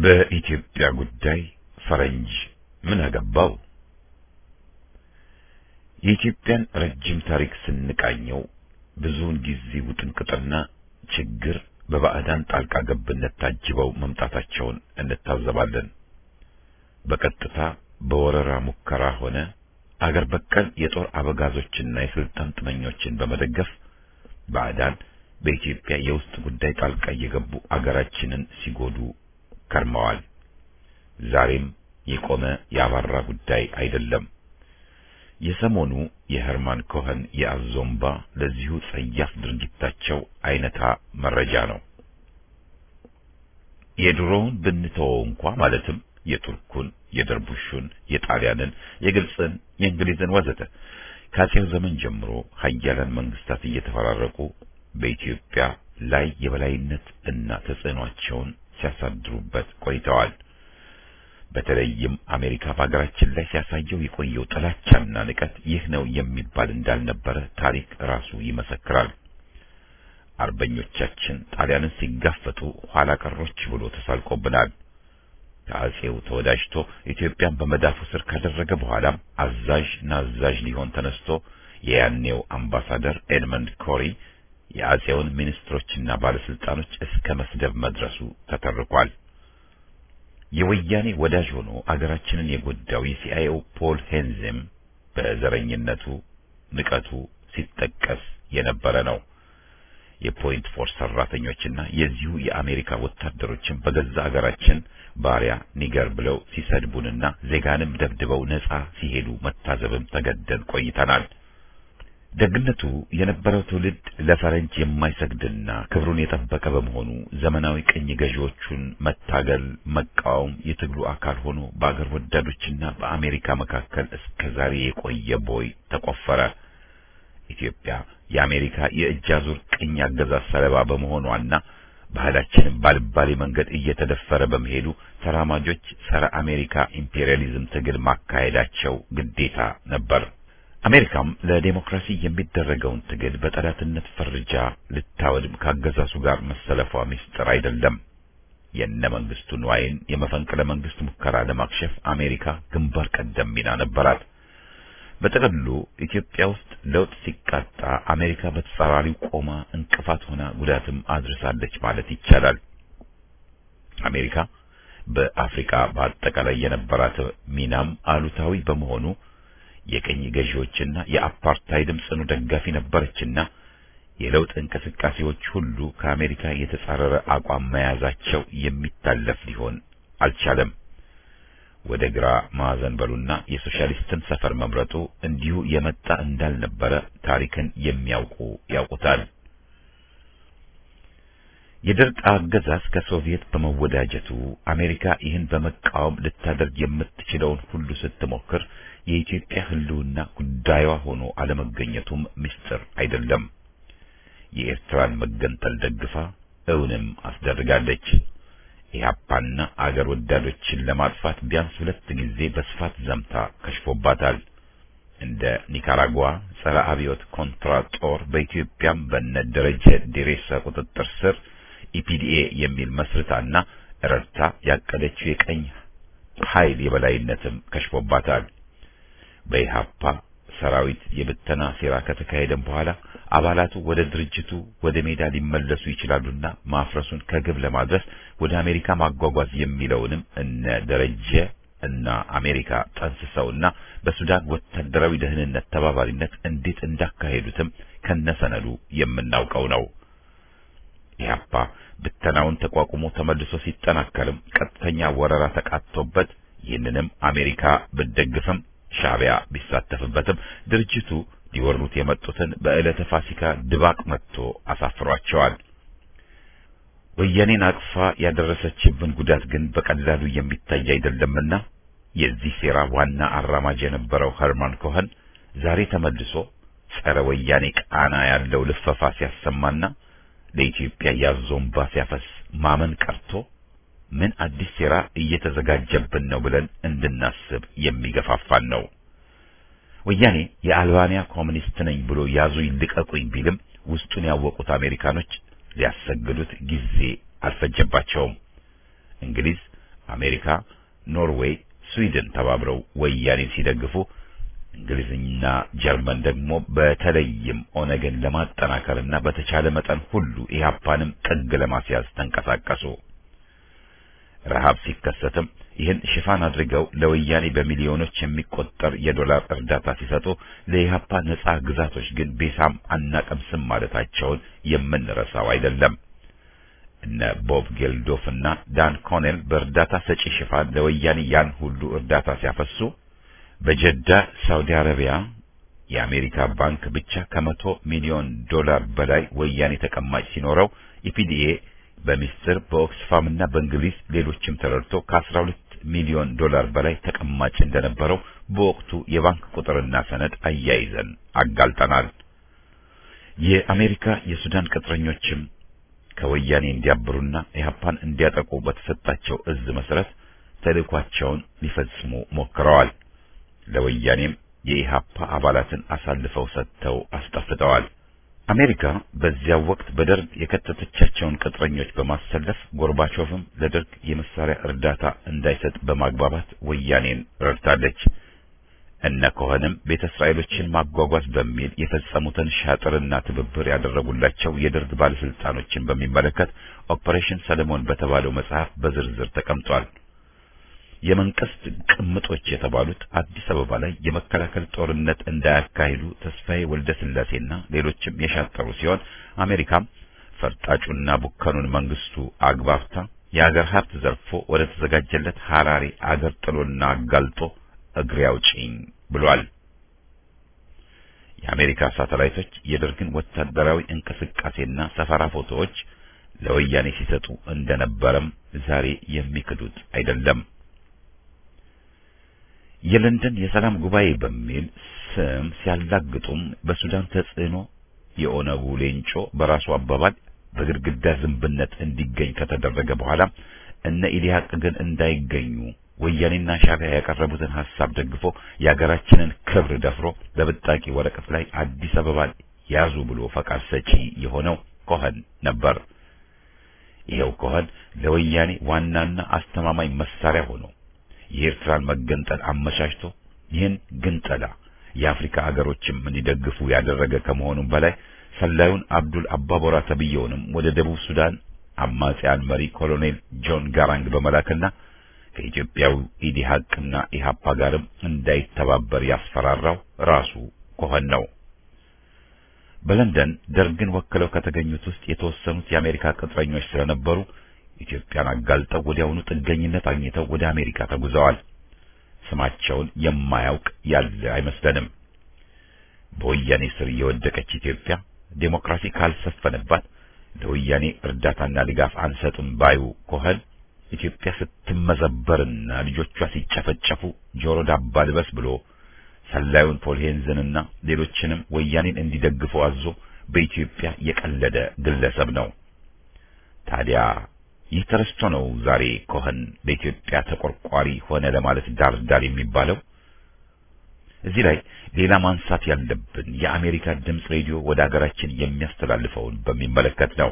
በኢትዮጵያ ጉዳይ ፈረንጅ ምን አገባው? የኢትዮጵያን ረጅም ታሪክ ስንቃኘው ብዙውን ጊዜ ውጥንቅጥና ችግር በባዕዳን ጣልቃ ገብነት ታጅበው መምጣታቸውን እንታዘባለን። በቀጥታ በወረራ ሙከራ ሆነ አገር በቀል የጦር አበጋዞችና የስልጣን ጥመኞችን በመደገፍ ባዕዳን በኢትዮጵያ የውስጥ ጉዳይ ጣልቃ እየገቡ አገራችንን ሲጎዱ ከርመዋል። ዛሬም የቆመ ያባራ ጉዳይ አይደለም። የሰሞኑ የሄርማን ኮኸን የአዞምባ ለዚሁ ጸያፍ ድርጊታቸው አይነታ መረጃ ነው። የድሮውን ብንተወው እንኳ ማለትም የቱርኩን፣ የደርቡሹን፣ የጣሊያንን፣ የግብፅን፣ የእንግሊዝን ወዘተ ከአጼው ዘመን ጀምሮ ሀያላን መንግስታት እየተፈራረቁ በኢትዮጵያ ላይ የበላይነት እና ተጽዕኖአቸውን ሲያሳድሩበት ቆይተዋል። በተለይም አሜሪካ በአገራችን ላይ ሲያሳየው የቆየው ጥላቻና ንቀት ይህ ነው የሚባል እንዳልነበረ ታሪክ ራሱ ይመሰክራል። አርበኞቻችን ጣሊያንን ሲጋፈጡ ኋላ ቀሮች ብሎ ተሳልቆብናል። ከአጼው ተወዳጅቶ ኢትዮጵያን በመዳፉ ስር ካደረገ በኋላም አዛዥ ናዛዥ ሊሆን ተነስቶ የያኔው አምባሳደር ኤድመንድ ኮሪ የአጼውን ሚኒስትሮችና ባለስልጣኖች እስከ መስደብ መድረሱ ተተርኳል። የወያኔ ወዳጅ ሆኖ አገራችንን የጎዳው የሲአይኤው ፖል ሄንዝም በዘረኝነቱ ንቀቱ ሲጠቀስ የነበረ ነው። የፖይንት ፎርስ ሰራተኞችና የዚሁ የአሜሪካ ወታደሮችን በገዛ አገራችን ባሪያ ኒገር ብለው ሲሰድቡንና ዜጋንም ደብድበው ነጻ ሲሄዱ መታዘብም ተገደን ቆይተናል። ደግነቱ የነበረው ትውልድ ለፈረንጅ የማይሰግድና ክብሩን የጠበቀ በመሆኑ ዘመናዊ ቅኝ ገዢዎቹን መታገል መቃወም የትግሉ አካል ሆኖ በአገር ወዳዶችና በአሜሪካ መካከል እስከዛሬ የቆየ ቦይ ተቆፈረ። ኢትዮጵያ የአሜሪካ የእጅ አዙር ቅኝ አገዛዝ ሰለባ በመሆኗና ባህላችንን ባልባሌ መንገድ እየተደፈረ በመሄዱ ተራማጆች ጸረ አሜሪካ ኢምፔሪያሊዝም ትግል ማካሄዳቸው ግዴታ ነበር። አሜሪካም ለዲሞክራሲ የሚደረገውን ትግል በጠላትነት ፈርጃ ልታወድም ካገዛዙ ጋር መሰለፏ ምስጢር አይደለም። የነ መንግስቱ ንዋይን የመፈንቅለ መንግስት ሙከራ ለማክሸፍ አሜሪካ ግንባር ቀደም ሚና ነበራት። በተቀሉ ኢትዮጵያ ውስጥ ለውጥ ሲቃጣ አሜሪካ በተጻራሪው ቆማ እንቅፋት ሆና ጉዳትም አድርሳለች ማለት ይቻላል። አሜሪካ በአፍሪካ በአጠቃላይ የነበራት ሚናም አሉታዊ በመሆኑ የቀኝ ገዢዎችና የአፓርታይድም ጽኑ ደጋፊ ነበረችና የለውጥ እንቅስቃሴዎች ሁሉ ከአሜሪካ የተጻረረ አቋም መያዛቸው የሚታለፍ ሊሆን አልቻለም። ወደ ግራ ማዕዘን በሉና የሶሻሊስትን ሰፈር መምረጡ እንዲሁ የመጣ እንዳልነበረ ታሪክን የሚያውቁ ያውቁታል። የደርግ አገዛዝ ከሶቪየት በመወዳጀቱ አሜሪካ ይህን በመቃወም ልታደርግ የምትችለውን ሁሉ ስትሞክር የኢትዮጵያ ህልውና ጉዳዩዋ ሆኖ አለመገኘቱም ምስጢር አይደለም። የኤርትራን መገንጠል ደግፋ እውንም አስደርጋለች። ኢህአፓና አገር ወዳዶችን ለማጥፋት ቢያንስ ሁለት ጊዜ በስፋት ዘምታ ከሽፎባታል። እንደ ኒካራጓ ጸረ አብዮት ኮንትራ ጦር በኢትዮጵያም በነ ደረጀ ዴሬሳ ቁጥጥር ስር ኢፒዲኤ የሚል መስርታና ረድታ ያቀደችው የቀኝ ኃይል የበላይነትም ከሽፎባታል። በኢህአፓ ሰራዊት የብተና ሴራ ከተካሄደም በኋላ አባላቱ ወደ ድርጅቱ ወደ ሜዳ ሊመለሱ ይችላሉና ማፍረሱን ከግብ ለማድረስ ወደ አሜሪካ ማጓጓዝ የሚለውንም እነ ደረጀ እና አሜሪካ ጠንስሰውና በሱዳን ወታደራዊ ደህንነት ተባባሪነት እንዴት እንዳካሄዱትም ከነሰነዱ የምናውቀው ነው። ኢህአፓ ብተናውን ተቋቁሞ ተመልሶ ሲጠናከርም ቀጥተኛ ወረራ ተቃጥቶበት ይህንንም አሜሪካ ብትደግፍም ሻዕቢያ ቢሳተፍበትም ድርጅቱ ሊወሩት የመጡትን በዕለተ ፋሲካ ድባቅ መጥቶ አሳፍሯቸዋል። ወያኔን አቅፋ ያደረሰችብን ጉዳት ግን በቀላሉ የሚታይ አይደለምና የዚህ ሴራ ዋና አራማጅ የነበረው ሄርማን ኮኸን ዛሬ ተመልሶ ጸረ ወያኔ ቃና ያለው ልፈፋ ሲያሰማና ለኢትዮጵያ ያዞምባ ሲያፈስ ማመን ቀርቶ ምን አዲስ ሴራ እየተዘጋጀብን ነው ብለን እንድናስብ የሚገፋፋን ነው። ወያኔ የአልባንያ ኮሙኒስት ነኝ ብሎ ያዙ ይልቀቁኝ ቢልም ውስጡን ያወቁት አሜሪካኖች ሊያሰግዱት ጊዜ አልፈጀባቸውም። እንግሊዝ አሜሪካ፣ ኖርዌይ፣ ስዊድን ተባብረው ወያኔን ሲደግፉ እንግሊዝና ጀርመን ደግሞ በተለይም ኦነግን ለማጠናከርና በተቻለ መጠን ሁሉ ኢህአፓንም ጥግ ለማስያዝ ተንቀሳቀሱ። ረሃብ ሲከሰትም ይህን ሽፋን አድርገው ለወያኔ በሚሊዮኖች የሚቆጠር የዶላር እርዳታ ሲሰጡ ለኢህአፓ ነጻ ግዛቶች ግን ቤሳም አናቀምስም ማለታቸውን የምንረሳው አይደለም። እነ ቦብ ጌልዶፍና ዳን ኮኔል በእርዳታ ሰጪ ሽፋን ለወያኔ ያን ሁሉ እርዳታ ሲያፈሱ በጀዳ ሳውዲ አረቢያ የአሜሪካ ባንክ ብቻ ከመቶ ሚሊዮን ዶላር በላይ ወያኔ ተቀማጭ ሲኖረው ኢፒዲኤ በሚስጥር በኦክስፋም እና በእንግሊዝ ሌሎችም ተረድቶ ከአስራ ሁለት ሚሊዮን ዶላር በላይ ተቀማጭ እንደነበረው በወቅቱ የባንክ ቁጥርና ሰነድ አያይዘን አጋልጠናል። የአሜሪካ የሱዳን ቅጥረኞችም ከወያኔ እንዲያብሩና ኢህአፓን እንዲያጠቁ በተሰጣቸው እዝ መሰረት ተልእኳቸውን ሊፈጽሙ ሞክረዋል። ለወያኔም የኢህአፓ አባላትን አሳልፈው ሰጥተው አስጠፍተዋል። አሜሪካ በዚያው ወቅት በደርግ የከተተቻቸውን ቅጥረኞች በማሰለፍ ጎርባቾቭም ለደርግ የመሳሪያ እርዳታ እንዳይሰጥ በማግባባት ወያኔን ረድታለች። እነ ኮኸንም ቤተ እስራኤሎችን ማጓጓዝ በሚል የፈጸሙትን ሻጥርና ትብብር ያደረጉላቸው የደርግ ባለስልጣኖችን በሚመለከት ኦፐሬሽን ሰለሞን በተባለው መጽሐፍ በዝርዝር ተቀምጧል። የመንግስት ቅምጦች የተባሉት አዲስ አበባ ላይ የመከላከል ጦርነት እንዳያካሂዱ ተስፋዬ ወልደ ስላሴና ሌሎችም የሻጠሩ ሲሆን አሜሪካም ፈርጣጩና ቡከኑን መንግስቱ አግባብታ የአገር ሀብት ዘርፎ ወደ ተዘጋጀለት ሐራሪ አገር ጥሎና አጋልጦ እግሬ አውጪኝ ብሏል። የአሜሪካ ሳተላይቶች የደርግን ወታደራዊ እንቅስቃሴና ሰፈራ ፎቶዎች ለወያኔ ሲሰጡ እንደነበረም ዛሬ የሚክዱት አይደለም። የለንደን የሰላም ጉባኤ በሚል ስም ሲያላግጡም በሱዳን ተጽዕኖ የኦነጉ ሌንጮ በራሱ አባባል በግድግዳ ዝምብነት እንዲገኝ ከተደረገ በኋላ እነ ኢዲሃቅ ግን እንዳይገኙ ወያኔና ሻዕቢያ ያቀረቡትን ሐሳብ ደግፎ የሀገራችንን ክብር ደፍሮ በብጣቂ ወረቀት ላይ አዲስ አበባን ያዙ ብሎ ፈቃድ ሰጪ የሆነው ኮኸን ነበር። ይሄው ኮኸን ለወያኔ ዋናና አስተማማኝ መሳሪያ ሆኖ የኤርትራን መገንጠል አመቻችቶ ይህን ግንጠላ የአፍሪካ ሀገሮችም እንዲደግፉ ያደረገ ከመሆኑም በላይ ሰላዩን አብዱል አባቦራ ተብየውንም ወደ ደቡብ ሱዳን አማጺያን መሪ ኮሎኔል ጆን ጋራንግ በመላክና ከኢትዮጵያው ኢዲሃቅና ኢሃፓ ጋርም እንዳይተባበር ያስፈራራው ራሱ ኮኸን ነው። በለንደን ደርግን ወክለው ከተገኙት ውስጥ የተወሰኑት የአሜሪካ ቅጥረኞች ስለነበሩ ኢትዮጵያን አጋልጠው ወዲያውኑ ጥገኝነት አግኝተው ወደ አሜሪካ ተጉዘዋል። ስማቸውን የማያውቅ ያለ አይመስለንም። በወያኔ ስር የወደቀች ኢትዮጵያ ዴሞክራሲ ካልሰፈነባት ለወያኔ እርዳታና ድጋፍ አንሰጥም ባዩ ኮኸን ኢትዮጵያ ስትመዘበርና ልጆቿ ሲጨፈጨፉ ጆሮ ዳባ ልበስ ብሎ ሰላዩን ፖል ሄንዝንና ሌሎችንም ወያኔን እንዲደግፉ አዞ በኢትዮጵያ የቀለደ ግለሰብ ነው። ታዲያ ይህ ተረስቶ ነው ዛሬ ኮኸን በኢትዮጵያ ተቆርቋሪ ሆነ ለማለት ዳር ዳር የሚባለው። እዚህ ላይ ሌላ ማንሳት ያለብን የአሜሪካ ድምጽ ሬዲዮ ወደ ሀገራችን የሚያስተላልፈውን በሚመለከት ነው።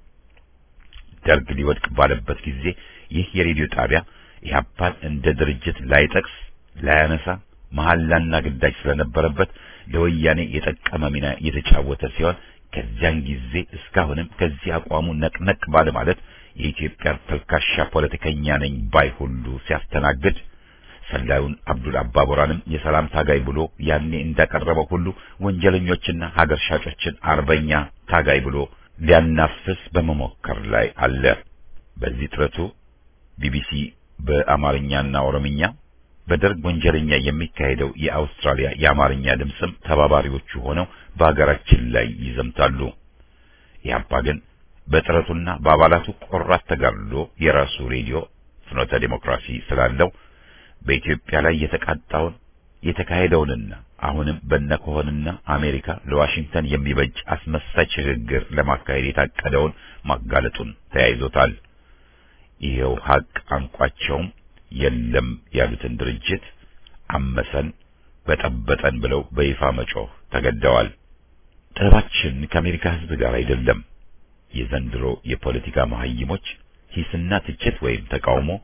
ደርግ ሊወድቅ ባለበት ጊዜ ይህ የሬዲዮ ጣቢያ ኢህአፓን እንደ ድርጅት ላይጠቅስ ላያነሳ መሐላና ግዳጅ ስለነበረበት ለወያኔ የጠቀመ ሚና የተጫወተ ሲሆን ከዚያን ጊዜ እስካሁንም ከዚህ አቋሙ ነቅነቅ ባለ ማለት የኢትዮጵያ ተልካሻ ፖለቲከኛ ነኝ ባይ ሁሉ ሲያስተናግድ ሰላዩን አብዱል አባቦራንም የሰላም ታጋይ ብሎ ያኔ እንዳቀረበው ሁሉ ወንጀለኞችና ሀገር ሻጮችን አርበኛ ታጋይ ብሎ ሊያናፍስ በመሞከር ላይ አለ። በዚህ ጥረቱ ቢቢሲ በአማርኛና ኦሮምኛ በደርግ ወንጀለኛ የሚካሄደው የአውስትራሊያ የአማርኛ ድምጽም ተባባሪዎቹ ሆነው በአገራችን ላይ ይዘምታሉ። ኢህአፓ ግን በጥረቱና በአባላቱ ቆራጥ ተጋድሎ የራሱ ሬዲዮ ፍኖተ ዲሞክራሲ ስላለው በኢትዮጵያ ላይ የተቃጣውን የተካሄደውንና አሁንም በነኮሆንና አሜሪካ ለዋሽንግተን የሚበጅ አስመሳይ ሽግግር ለማካሄድ የታቀደውን ማጋለጡን ተያይዞታል። ይሄው ሀቅ አንቋቸውም የለም ያሉትን ድርጅት አመሰን በጠበጠን ብለው በይፋ መጮህ ተገደዋል። ጥረባችን ከአሜሪካ ሕዝብ ጋር አይደለም። የዘንድሮ የፖለቲካ መሀይሞች ሂስና ትችት ወይም ተቃውሞ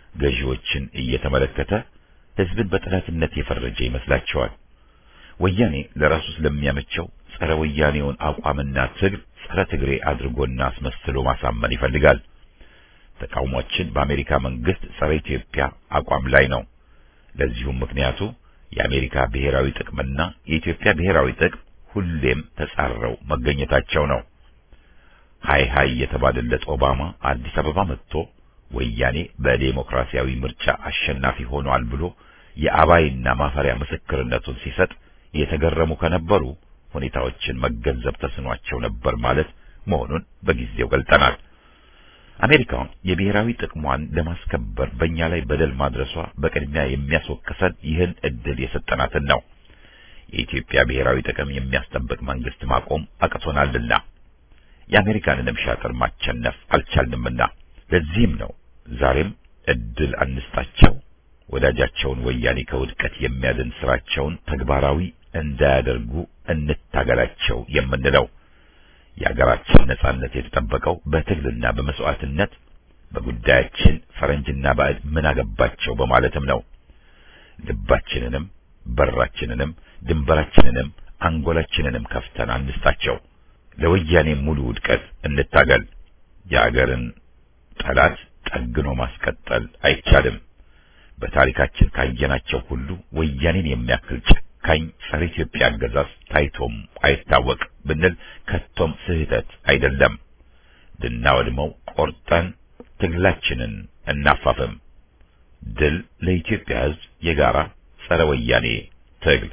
ገዢዎችን እየተመለከተ ህዝብን በጠላትነት የፈረጀ ይመስላቸዋል። ወያኔ ለራሱ ስለሚያመቸው ጸረ ወያኔውን አቋምና ትግል ጸረ ትግሬ አድርጎና አስመስሎ ማሳመን ይፈልጋል። ተቃውሞችን በአሜሪካ መንግስት ጸረ ኢትዮጵያ አቋም ላይ ነው። ለዚሁም ምክንያቱ የአሜሪካ ብሔራዊ ጥቅምና የኢትዮጵያ ብሔራዊ ጥቅም ሁሌም ተጻረው መገኘታቸው ነው። ሃይ ሃይ የተባለለት ኦባማ አዲስ አበባ መጥቶ ወያኔ በዲሞክራሲያዊ ምርጫ አሸናፊ ሆኗል ብሎ የአባይና ማፈሪያ ምስክርነቱን ሲሰጥ የተገረሙ ከነበሩ ሁኔታዎችን መገንዘብ ተስኗቸው ነበር ማለት መሆኑን በጊዜው ገልጠናል። አሜሪካ የብሔራዊ ጥቅሟን ለማስከበር በእኛ ላይ በደል ማድረሷ በቅድሚያ የሚያስወቅሰን ይህን እድል የሰጠናትን ነው። የኢትዮጵያ ብሔራዊ ጥቅም የሚያስጠብቅ መንግስት ማቆም አቅቶናልና የአሜሪካንንም ሻጥር ማቸነፍ አልቻልንምና ለዚህም ነው ዛሬም እድል አንስጣቸው፣ ወዳጃቸውን ወያኔ ከውድቀት የሚያድን ስራቸውን ተግባራዊ እንዳያደርጉ እንታገላቸው የምንለው። የሀገራችን ነጻነት የተጠበቀው በትግልና በመስዋዕትነት በጉዳያችን ፈረንጅና ባዕድ ምን አገባቸው በማለትም ነው። ልባችንንም በራችንንም ድንበራችንንም አንጎላችንንም ከፍተን አንስታቸው። ለወያኔ ሙሉ ውድቀት እንታገል። የሀገርን ጠላት ጠግኖ ማስቀጠል አይቻልም። በታሪካችን ካየናቸው ሁሉ ወያኔን የሚያክል ጨካኝ ጸረ ኢትዮጵያ አገዛዝ ታይቶም አይታወቅ ብንል ከቶም ስህተት አይደለም። ልናወድመው ቆርጠን ትግላችንን እናፋፍም። ድል ለኢትዮጵያ ሕዝብ የጋራ ጸረ ወያኔ ትግል።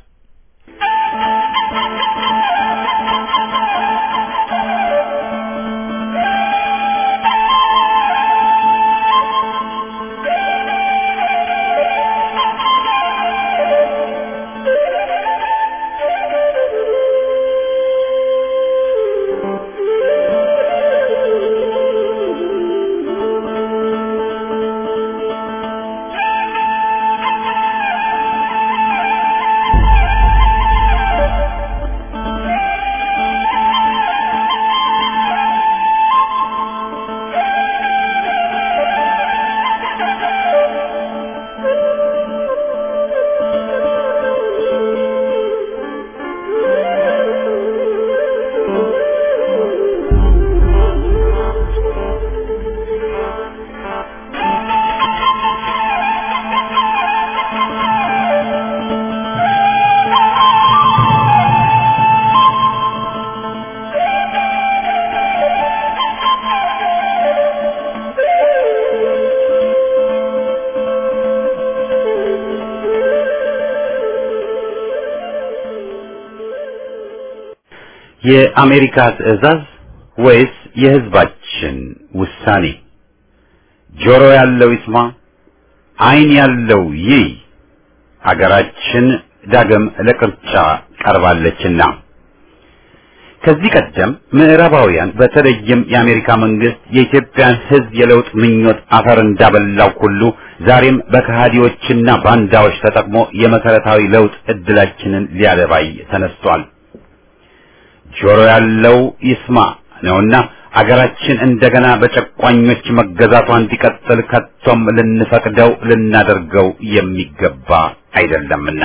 የአሜሪካ ትዕዛዝ ወይስ የህዝባችን ውሳኔ? ጆሮ ያለው ይስማ፣ ዓይን ያለው ይይ። ሀገራችን ዳግም ለቅርጫ ቀርባለችና ከዚህ ቀደም ምዕራባውያን በተለይም የአሜሪካ መንግስት የኢትዮጵያን ህዝብ የለውጥ ምኞት አፈር እንዳበላው ሁሉ ዛሬም በከሃዲዎችና ባንዳዎች ተጠቅሞ የመሰረታዊ ለውጥ እድላችንን ሊያለባይ ተነስቷል። ጆሮ ያለው ይስማ ነውና አገራችን እንደገና በጨቋኞች መገዛቷ እንዲቀጥል ከቶም ልንፈቅደው ልናደርገው የሚገባ አይደለምና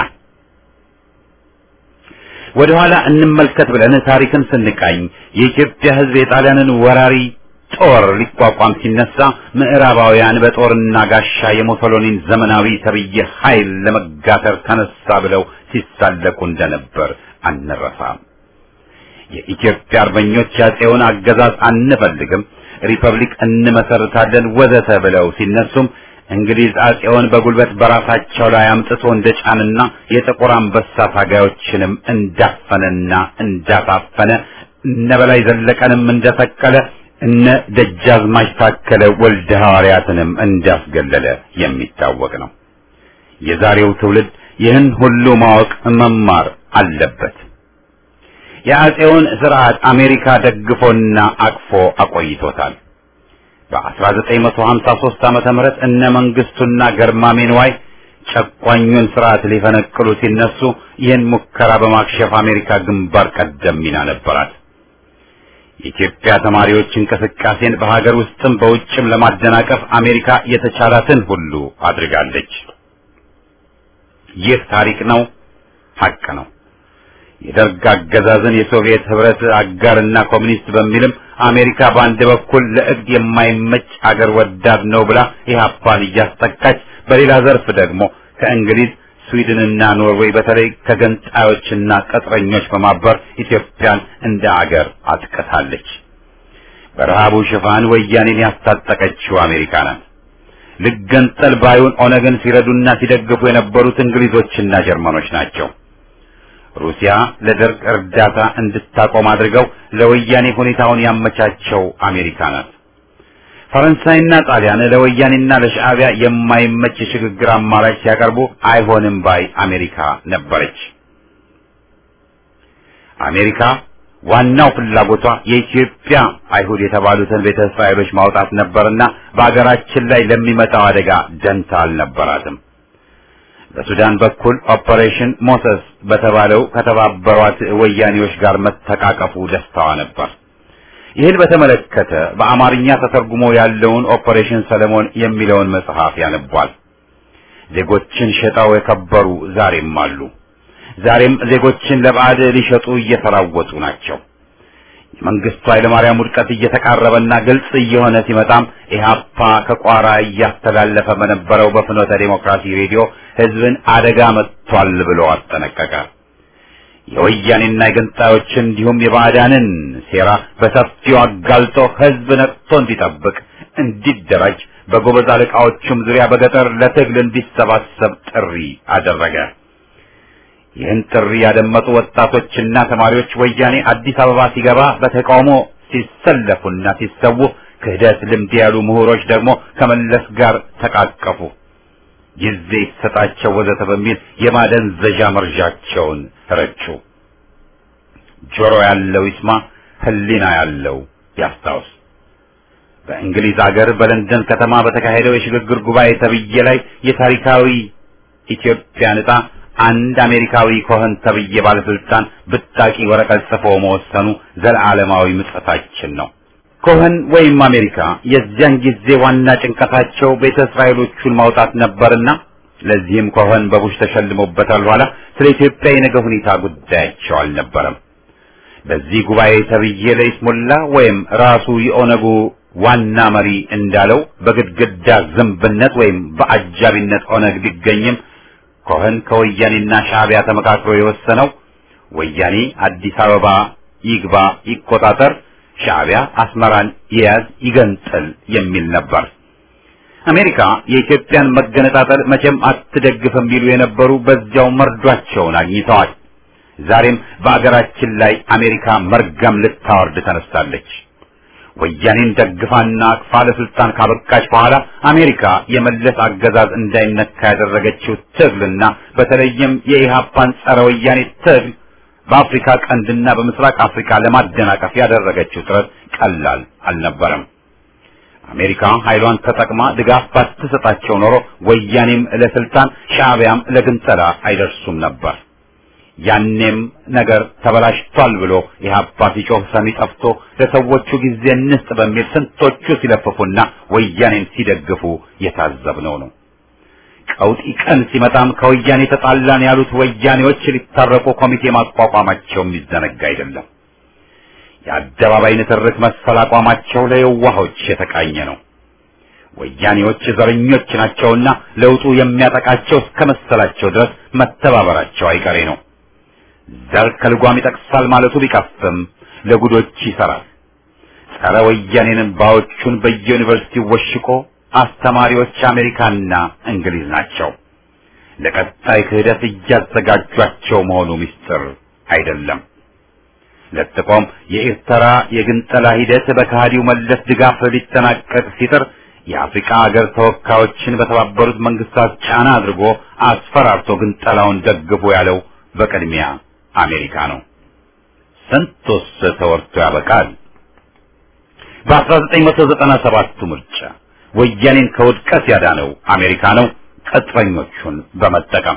ወደ ኋላ እንመልከት ብለን ታሪክን ስንቃኝ የኢትዮጵያ ህዝብ የጣሊያንን ወራሪ ጦር ሊቋቋም ሲነሳ ምዕራባውያን በጦርና ጋሻ የሙሶሎኒን ዘመናዊ ተብዬ ኃይል ለመጋተር ተነሳ ብለው ሲሳለቁ እንደነበር አንረሳም። የኢትዮጵያ አርበኞች ያጼውን አገዛዝ አንፈልግም፣ ሪፐብሊክ እንመሰርታለን ወዘተ ብለው ሲነሱም እንግሊዝ አጼውን በጉልበት በራሳቸው ላይ አምጥቶ እንደጫንና የጥቁር አንበሳ ታጋዮችንም እንዳፈነና እንዳፋፈነ እነ በላይ ዘለቀንም እንደሰቀለ እነ ደጃዝማች ታከለ ወልደ ሐዋርያትንም እንዳስገለለ የሚታወቅ ነው። የዛሬው ትውልድ ይህን ሁሉ ማወቅ መማር አለበት። የአጼውን ስርዓት አሜሪካ ደግፎና አቅፎ አቆይቶታል። በአስራ ዘጠኝ መቶ ሀምሳ ሦስት ዓመተ ምህረት እነ መንግስቱና ገርማሜ ንዋይ ጨቋኙን ስርዓት ሊፈነቅሉ ሲነሱ ይህን ሙከራ በማክሸፍ አሜሪካ ግንባር ቀደም ሚና ነበራት። የኢትዮጵያ ተማሪዎች እንቅስቃሴን በሀገር ውስጥም በውጭም ለማደናቀፍ አሜሪካ የተቻላትን ሁሉ አድርጋለች። ይህ ታሪክ ነው፣ ሐቅ ነው። የደርግ አገዛዝን የሶቪየት ህብረት አጋርና ኮሚኒስት በሚልም አሜሪካ በአንድ በኩል ለእግድ የማይመች አገር ወዳድ ነው ብላ ኢህአፓን እያስጠቃች፣ በሌላ ዘርፍ ደግሞ ከእንግሊዝ ስዊድንና ኖርዌይ በተለይ ከገንጣዮችና ቅጥረኞች በማበር ኢትዮጵያን እንደ አገር አጥቅታለች። በረሃቡ ሽፋን ወያኔን ያስታጠቀችው አሜሪካ ናት። ልገንጠል ባዩን ኦነግን ሲረዱና ሲደግፉ የነበሩት እንግሊዞችና ጀርመኖች ናቸው። ሩሲያ ለደርግ እርዳታ እንድታቆም አድርገው ለወያኔ ሁኔታውን ያመቻቸው አሜሪካ ናት። ፈረንሳይና ጣሊያን ለወያኔና ለሻዕቢያ የማይመች ሽግግር አማራጭ ሲያቀርቡ አይሆንም ባይ አሜሪካ ነበረች። አሜሪካ ዋናው ፍላጎቷ የኢትዮጵያ አይሁድ የተባሉትን ቤተ እስራኤሎች ማውጣት ነበርና በአገራችን ላይ ለሚመጣው አደጋ ደንታ አልነበራትም። በሱዳን በኩል ኦፐሬሽን ሞሰስ በተባለው ከተባበሯት ወያኔዎች ጋር መተቃቀፉ ደስታዋ ነበር። ይህን በተመለከተ በአማርኛ ተተርጉሞ ያለውን ኦፐሬሽን ሰለሞን የሚለውን መጽሐፍ ያነቧል። ዜጎችን ሸጠው የከበሩ ዛሬም አሉ። ዛሬም ዜጎችን ለባዕድ ሊሸጡ እየተራወጡ ናቸው። የመንግስቱ ኃይለማርያም ውድቀት እየተቃረበና ግልጽ እየሆነ ሲመጣም ኢህአፓ ከቋራ እያስተላለፈ በነበረው በፍኖተ ዴሞክራሲ ሬዲዮ ህዝብን አደጋ መጥቷል ብሎ አስጠነቀቀ። የወያኔና የገንጣዮችን እንዲሁም የባዕዳንን ሴራ በሰፊው አጋልጦ ህዝብ ነቅቶ እንዲጠብቅ፣ እንዲደራጅ፣ በጎበዝ አለቃዎቹም ዙሪያ በገጠር ለትግል እንዲሰባሰብ ጥሪ አደረገ። ይህን ጥሪ ያደመጡ ወጣቶችና ተማሪዎች ወያኔ አዲስ አበባ ሲገባ በተቃውሞ ሲሰለፉና ሲሰዉ፣ ክህደት ልምድ ያሉ ምሁሮች ደግሞ ከመለስ ጋር ተቃቀፉ። ጊዜ ይሰጣቸው ወዘተ በሚል የማደንዘዣ መርዣቸውን ረጩ። ጆሮ ያለው ይስማ፣ ህሊና ያለው ያስታውስ። በእንግሊዝ ሀገር በለንደን ከተማ በተካሄደው የሽግግር ጉባኤ ተብዬ ላይ የታሪካዊ ኢትዮጵያ ዕጣ አንድ አሜሪካዊ ኮኸን ተብዬ ባለስልጣን ብጣቂ ወረቀት ጽፎ መወሰኑ ዘላለማዊ ምጸታችን ነው። ኮኸን ወይም አሜሪካ የዚያን ጊዜ ዋና ጭንቀታቸው ቤተ እስራኤሎቹን ማውጣት ነበርና ለዚህም ኮኸን በቡሽ ተሸልሞበታል። ኋላ ስለ ኢትዮጵያ የነገ ሁኔታ ጉዳያቸው አልነበረም። በዚህ ጉባኤ ተብዬ ለይስሙላ ወይም ራሱ የኦነጉ ዋና መሪ እንዳለው በግድግዳ ዝምብነት ወይም በአጃቢነት ኦነግ ቢገኝም ኮኸን ከወያኔና ሻዕቢያ ተመካክሮ የወሰነው ወያኔ አዲስ አበባ ይግባ ይቆጣጠር፣ ሻዕቢያ አስመራን ይያዝ ይገንጥል የሚል ነበር። አሜሪካ የኢትዮጵያን መገነጣጠል መቼም አትደግፍም ቢሉ የነበሩ በዚያው መርዷቸውን አግኝተዋል። ዛሬም በአገራችን ላይ አሜሪካ መርገም ልታወርድ ተነስታለች። ወያኔን ደግፋና አቅፋ ለስልጣን ካበቃች በኋላ አሜሪካ የመለስ አገዛዝ እንዳይነካ ያደረገችው ትግልና በተለይም የኢህአፓን ጸረ ወያኔ ትግል በአፍሪካ ቀንድና በምስራቅ አፍሪካ ለማደናቀፍ ያደረገችው ጥረት ቀላል አልነበረም። አሜሪካ ኃይሏን ተጠቅማ ድጋፍ ባትሰጣቸው ኖሮ ወያኔም ለስልጣን ሻዕቢያም ለግንጠላ አይደርሱም ነበር። ያኔም ነገር ተበላሽቷል ብሎ ኢህአፓ ሲጮህ ሰሚ ጠፍቶ ለሰዎቹ ጊዜ እንስጥ በሚል ስንቶቹ ሲለፍፉና ወያኔን ሲደግፉ የታዘብነው ነው። ቀውጢ ቀን ሲመጣም ከወያኔ ተጣላን ያሉት ወያኔዎች ሊታረቁ ኮሚቴ ማቋቋማቸው የሚዘነጋ አይደለም። የአደባባይ ንትርክ መሰል አቋማቸው ለየዋሆች የተቃኘ ነው። ወያኔዎች ዘረኞች ናቸውና ለውጡ የሚያጠቃቸው እስከመሰላቸው ድረስ መተባበራቸው አይቀሬ ነው። ዘር ከልጓም ይጠቅሳል ማለቱ ቢቀፍም ለጉዶች ይሰራል። ጸረ ወያኔንን ባዎቹን በየዩኒቨርሲቲው ወሽቆ አስተማሪዎች አሜሪካና እንግሊዝ ናቸው። ለቀጣይ ክህደት እያዘጋጇቸው መሆኑ ምስጢር አይደለም። ለጥቆም የኤርትራ የግንጠላ ሂደት በካህዲው መለስ ድጋፍ ሊጠናቀቅ ሲጥር የአፍሪካ ሀገር ተወካዮችን በተባበሩት መንግስታት ጫና አድርጎ አስፈራርቶ ግንጠላውን ደግፎ ያለው በቅድሚያ አሜሪካ ነው። ስንቱስ ተወርቶ ያበቃል። በአስራ ዘጠኝ መቶ ዘጠና ሰባት ምርጫ ወያኔን ከውድቀት ያዳነው አሜሪካ ነው፣ ቅጥረኞቹን በመጠቀም።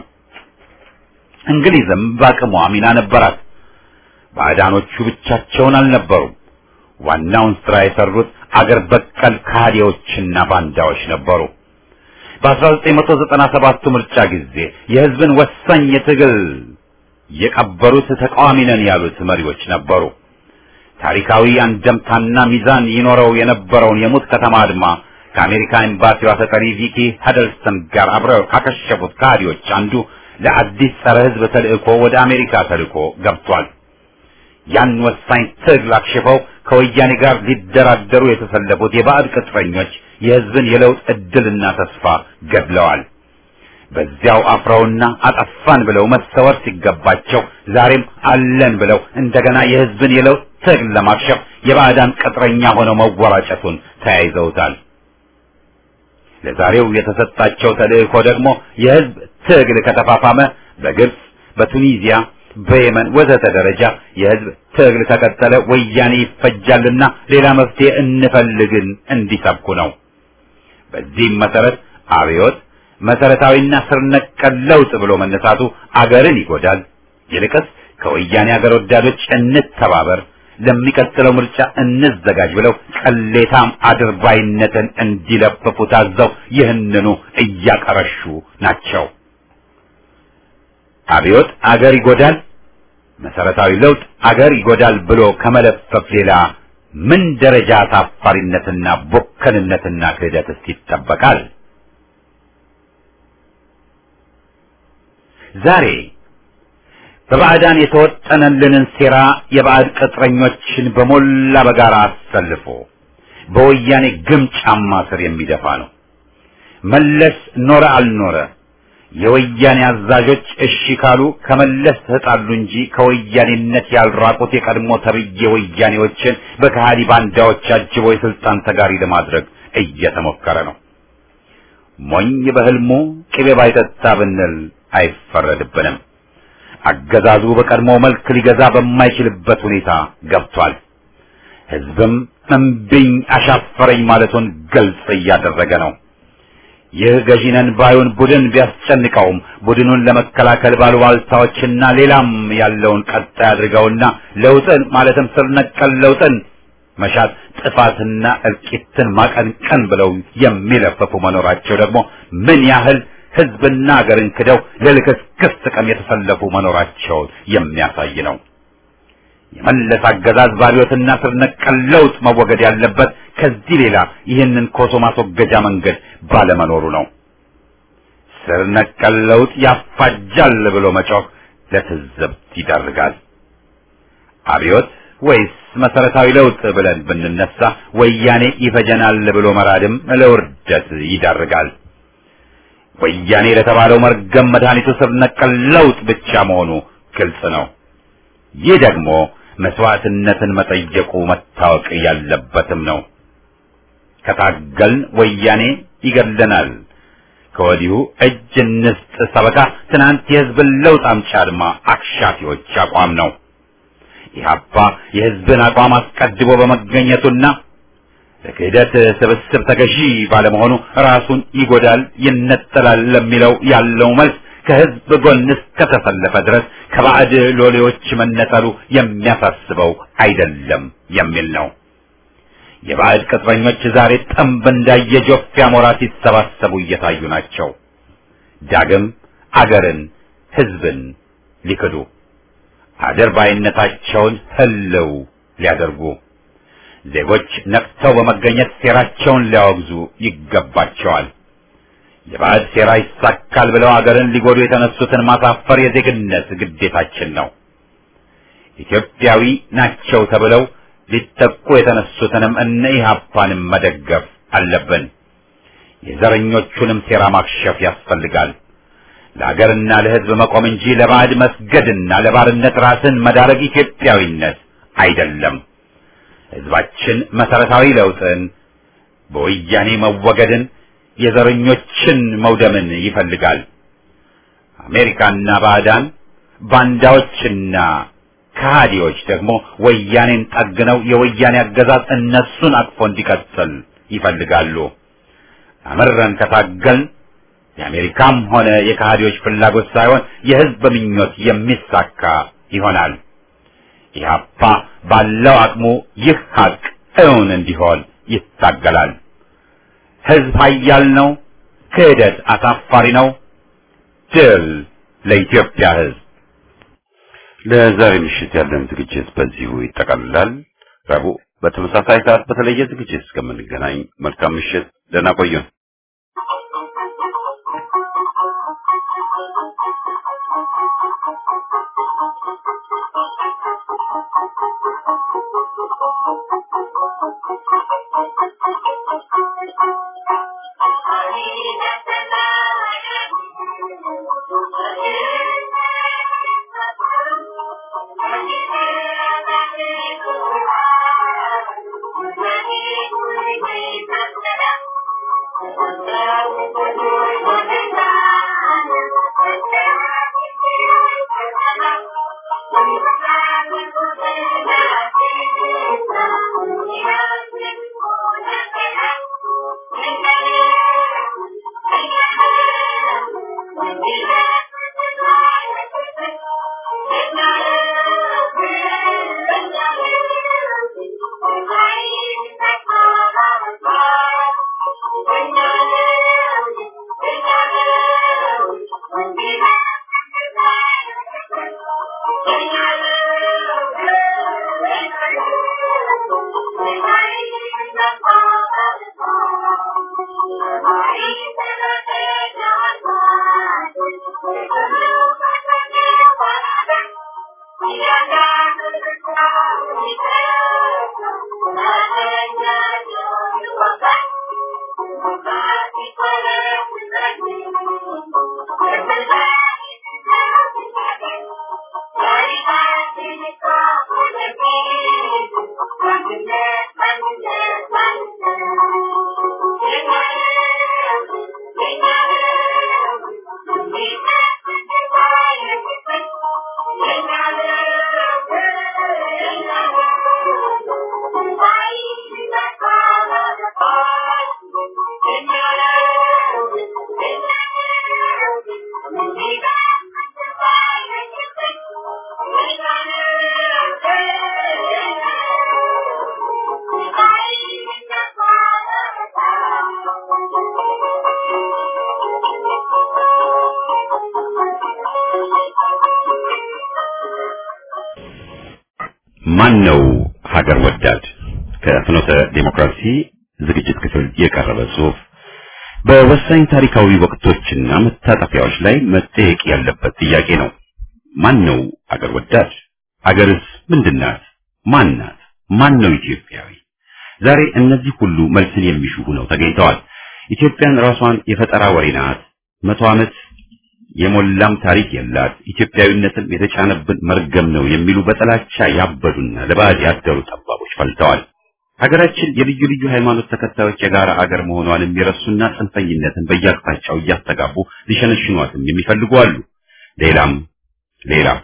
እንግሊዝም በአቅሟ ሚና ነበራት። ባዕዳኖቹ ብቻቸውን አልነበሩም። ዋናውን ስራ የሰሩት አገር በቀል ካህዲዎችና ባንዳዎች ነበሩ። በአስራ ዘጠኝ መቶ ዘጠና ሰባት ምርጫ ጊዜ የህዝብን ወሳኝ የትግል የቀበሩት ተቃዋሚ ነን ያሉት መሪዎች ነበሩ። ታሪካዊ አንደምታና ሚዛን ይኖረው የነበረውን የሙት ከተማ አድማ ከአሜሪካ ኤምባሲዋ ተጠሪ ቪኪ ሃደልሰን ጋር አብረው ካከሸፉት ካህዲዎች አንዱ ለአዲስ ጸረ ህዝብ ተልእኮ ወደ አሜሪካ ተልእኮ ገብቷል። ያን ወሳኝ ትግል አክሽፈው ከወያኔ ጋር ሊደራደሩ የተሰለፉት የባዕድ ቅጥረኞች የህዝብን የለውጥ እድልና ተስፋ ገድለዋል። በዚያው አፍረውና አጠፋን ብለው መሰወር ሲገባቸው ዛሬም አለን ብለው እንደገና የህዝብን የለውጥ ትግል ለማክሸፍ የባዕዳን ቅጥረኛ ሆነው መወራጨቱን ተያይዘውታል። ለዛሬው የተሰጣቸው ተልእኮ ደግሞ የህዝብ ትግል ከተፋፋመ በግብጽ፣ በቱኒዚያ፣ በየመን ወዘተ ደረጃ የህዝብ ትግል ከቀጠለ ወያኔ ይፈጃልና ሌላ መፍትሄ እንፈልግን እንዲሰብኩ ነው። በዚህም መሰረት አብዮት መሰረታዊና ስር ነቀል ለውጥ ብሎ መነሳቱ አገርን ይጎዳል። ይልቅስ ከወያኔ አገር ወዳዶች እንተባበር፣ ለሚቀጥለው ምርጫ እንዘጋጅ ብለው ቀሌታም አድርባይነትን እንዲለፍፉ ታዘው ይህንኑ እያቀረሹ ናቸው። አብዮት አገር ይጎዳል፣ መሰረታዊ ለውጥ አገር ይጎዳል ብሎ ከመለፈፍ ሌላ ምን ደረጃ ታፋሪነትና ቦከንነትና ክህደትስ ይጠበቃል? ዛሬ በባዕዳን የተወጠነልንን ሴራ የባዕድ ቅጥረኞችን በሞላ በጋራ አሰልፎ በወያኔ ግም ጫማ ስር የሚደፋ ነው። መለስ ኖረ አልኖረ የወያኔ አዛዦች እሺ ካሉ ከመለስ ተጣሉ እንጂ ከወያኔነት ያልራቁት የቀድሞ ተብዬ ወያኔዎችን በከሃዲ ባንዳዎች አጅቦ የስልጣን ተጋሪ ለማድረግ እየተሞከረ ነው። ሞኝ በህልሙ ቅቤ ባይጠጣ ብንል አይፈረድብንም። አገዛዙ በቀድሞ መልክ ሊገዛ በማይችልበት ሁኔታ ገብቷል። ህዝብም እምቢኝ አሻፈረኝ ማለቱን ግልጽ እያደረገ ነው። ይህ ገዢነን ባዩን ቡድን ቢያስጨንቀውም ቡድኑን ለመከላከል ባሉባልታዎችና ሌላም ያለውን ቀጣይ አድርገውና ለውጥን ማለትም ስር ነቀል ለውጥን መሻት ጥፋትና እልቂትን ማቀንቀን ብለው የሚለፈፉ መኖራቸው ደግሞ ምን ያህል ህዝብና አገርን ክደው ለልክስክስ ጥቅም የተሰለፉ መኖራቸውን የሚያሳይ ነው። የመለስ አገዛዝ ባሪዮትና ስር ነቀል ለውጥ መወገድ ያለበት ከዚህ ሌላ ይህንን ኮሶ ማስወገጃ መንገድ ባለመኖሩ ነው። ስር ነቀል ለውጥ ያፋጃል ብሎ መጮህ ለትዝብት ይዳርጋል። አብዮት ወይስ መሰረታዊ ለውጥ ብለን ብንነሳ ወያኔ ይፈጀናል ብሎ መራድም ለውርደት ይዳርጋል። ወያኔ ለተባለው መርገም መድኃኒቱ ስር ነቀል ለውጥ ብቻ መሆኑ ግልጽ ነው። ይህ ደግሞ መስዋዕትነትን መጠየቁ መታወቅ ያለበትም ነው። ከታገልን ወያኔ ይገድለናል። ከወዲሁ እጅ እንስጥ ሰበካ ትናንት የህዝብን ለውጥ አምጪ አድማ አክሻፊዎች አቋም ነው። ኢህአፓ የህዝብን አቋም አስቀድሞ በመገኘቱና ለክህደት ስብስብ ተገዢ ባለመሆኑ ራሱን ይጎዳል፣ ይነጠላል ለሚለው ያለው መልስ ከህዝብ ጎን እስከተሰለፈ ድረስ ከባዕድ ሎሌዎች መነጠሉ የሚያሳስበው አይደለም የሚል ነው። የባዕድ ቅጥረኞች ዛሬ ጠንብ እንዳየ ጆፍ አሞራ ሲሰባሰቡ እየታዩ ናቸው። ዳግም አገርን፣ ህዝብን ሊክዱ አድርባይነታቸውን ህልው ሊያደርጉ ዜጎች ነቅተው በመገኘት ሴራቸውን ሊያወግዙ ይገባቸዋል። የባዕድ ሴራ ይሳካል ብለው አገርን ሊጎዱ የተነሱትን ማሳፈር የዜግነት ግዴታችን ነው። ኢትዮጵያዊ ናቸው ተብለው ሊጠቁ የተነሱትንም እነ ኢህአፓንም መደገፍ አለብን። የዘረኞቹንም ሴራ ማክሸፍ ያስፈልጋል። ለአገርና ለህዝብ መቆም እንጂ ለባዕድ መስገድና ለባርነት ራስን መዳረግ ኢትዮጵያዊነት አይደለም። ህዝባችን መሰረታዊ ለውጥን፣ በወያኔ መወገድን፣ የዘረኞችን መውደምን ይፈልጋል። አሜሪካና ባዕዳን ባንዳዎችና ከሃዲዎች ደግሞ ወያኔን ጠግነው የወያኔ አገዛዝ እነሱን አቅፎ እንዲቀጥል ይፈልጋሉ። አመረን ከታገልን የአሜሪካም ሆነ የከሃዲዎች ፍላጎት ሳይሆን የህዝብ ምኞት የሚሳካ ይሆናል። ኢህአፓ ባለው አቅሙ ይህ ሀቅ እውን እንዲሆን ይታገላል። ህዝብ ኃያል ነው። ክህደት አሳፋሪ ነው። ድል ለኢትዮጵያ ህዝብ። ለዛሬ ምሽት ያለን ዝግጅት በዚሁ ይጠቃልላል። ረቡዕ በተመሳሳይ ሰዓት በተለየ ዝግጅት እስከምንገናኝ መልካም ምሽት፣ ደህና ቆዩን። ማን ነው ሀገር ወዳድ? ከፍኖተ ዲሞክራሲ ዝግጅት ክፍል የቀረበ ጽሑፍ። በወሳኝ ታሪካዊ ወቅቶችና መታጠፊያዎች ላይ መጠየቅ ያለበት ጥያቄ ነው። ማን ነው ሀገር ወዳድ? ሀገርስ ምንድናት? ማን ናት? ማን ነው ኢትዮጵያዊ? ዛሬ እነዚህ ሁሉ መልስን የሚሹ ሆነው ተገኝተዋል። ኢትዮጵያን ራሷን የፈጠራ ወሬ ናት፣ መቶ ዓመት የሞላም ታሪክ የላት፣ ኢትዮጵያዊነትን የተጫነብን መርገም ነው የሚሉ በጥላቻ ያበዱና ለባዕድ ያደሩ ጠባቦች ፈልተዋል። ሀገራችን የልዩ ልዩ ሃይማኖት ተከታዮች የጋራ ሀገር መሆኗን የሚረሱና ጽንፈኝነትን በየአቅጣጫው እያስተጋቡ ሊሸነሽኗትም የሚፈልጉ አሉ። ሌላም ሌላም።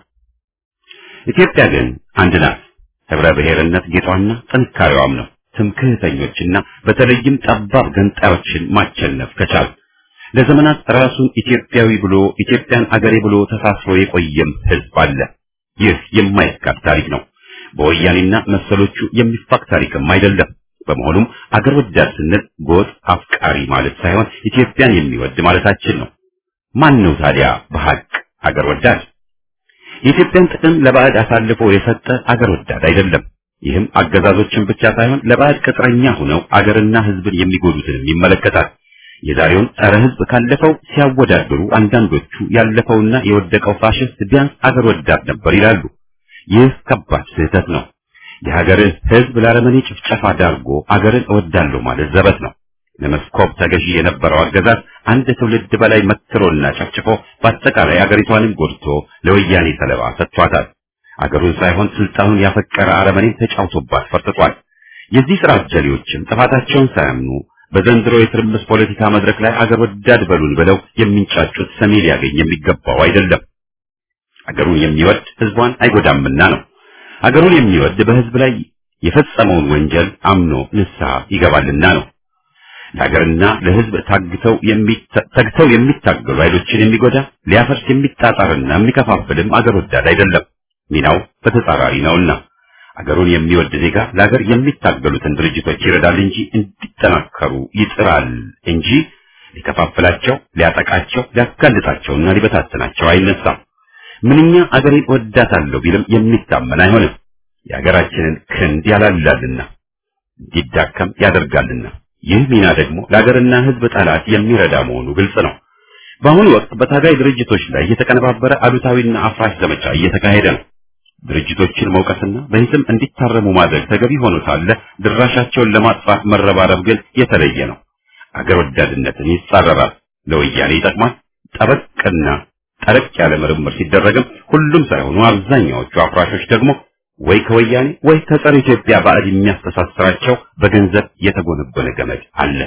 ኢትዮጵያ ግን አንድ ናት። ህብረ ብሔርነት ጌጧና ጥንካሬዋም ነው። ትምክህተኞችና በተለይም ጠባብ ገንጣዮችን ማቸነፍ ከቻል ለዘመናት ራሱን ኢትዮጵያዊ ብሎ ኢትዮጵያን አገሬ ብሎ ተሳስሮ የቆየም ህዝብ አለ። ይህ የማይካድ ታሪክ ነው። በወያኔና መሰሎቹ የሚፋቅ ታሪክም አይደለም። በመሆኑም አገር ወዳድ ስንል ጎጥ አፍቃሪ ማለት ሳይሆን ኢትዮጵያን የሚወድ ማለታችን ነው። ማን ነው ታዲያ በሐቅ አገር ወዳድ? የኢትዮጵያን ጥቅም ለባዕድ አሳልፎ የሰጠ አገር ወዳድ አይደለም። ይህም አገዛዞችን ብቻ ሳይሆን ለባዕድ ቅጥረኛ ሆነው አገርና ህዝብን የሚጎዱትንም ይመለከታል። የዛሬውን ጸረ ህዝብ ካለፈው ሲያወዳድሩ አንዳንዶቹ ያለፈውና የወደቀው ፋሽስት ቢያንስ አገር ወዳድ ነበር ይላሉ። ይህ ከባድ ስህተት ነው። የሀገርን ህዝብ ለአረመኔ ጭፍጨፋ ዳርጎ አገርን እወዳለሁ ማለት ዘበት ነው። ለመስኮብ ተገዢ የነበረው አገዛዝ አንድ ትውልድ በላይ መትሮና ጨፍጭፎ በአጠቃላይ አገሪቷንም ጎድቶ ለወያኔ ሰለባ ሰጥቷታል። አገሩን ሳይሆን ስልጣኑን ያፈቀረ አረመኔን ተጫውቶባት ፈርጥቷል። የዚህ ስራ አጀሌዎችም ጥፋታቸውን ሳያምኑ በዘንድሮ የትርምስ ፖለቲካ መድረክ ላይ አገር ወዳድ በሉን ብለው የሚንጫጩት ሰሚ ሊያገኝ የሚገባው አይደለም። አገሩን የሚወድ ህዝቧን አይጎዳምና ነው። አገሩን የሚወድ በህዝብ ላይ የፈጸመውን ወንጀል አምኖ ንስሐ ይገባልና ነው። ለሀገርና ለህዝብ ታግተው የሚተግተው የሚታገሉ ኃይሎችን የሚጎዳ ሊያፈርስ የሚጣጣርና የሚከፋፍልም አገር ወዳድ አይደለም። ሚናው በተጻራሪ ነውና አገሩን የሚወድ ዜጋ ለሀገር የሚታገሉትን ድርጅቶች ይረዳል እንጂ እንዲጠናከሩ ይጥራል እንጂ ሊከፋፍላቸው፣ ሊያጠቃቸው፣ ሊያጋልጣቸውና ሊበታተናቸው አይነሳም። ምንኛ አገሬን ወዳታለሁ ቢልም የሚታመን አይሆንም። የሀገራችንን ክንድ ያላላልና እንዲዳከም ያደርጋልና ይህ ሚና ደግሞ ለሀገርና ሕዝብ ጠላት የሚረዳ መሆኑ ግልጽ ነው። በአሁኑ ወቅት በታጋይ ድርጅቶች ላይ የተቀነባበረ አሉታዊና አፍራሽ ዘመቻ እየተካሄደ ነው። ድርጅቶችን መውቀስና በሂስም እንዲታረሙ ማድረግ ተገቢ ሆኖ ሳለ ድራሻቸውን ለማጥፋት መረባረብ ግን የተለየ ነው። አገር ወዳድነትን ይጻረራል፣ ለወያኔ ይጠቅማል። ጠበቅና ጠረቅ ያለ ምርምር ሲደረግም ሁሉም ሳይሆኑ አብዛኛዎቹ አፍራሾች ደግሞ ወይ ከወያኔ ወይ ከጸረ ኢትዮጵያ ባዕድ የሚያስተሳስራቸው በገንዘብ የተጎነጎነ ገመድ አለ።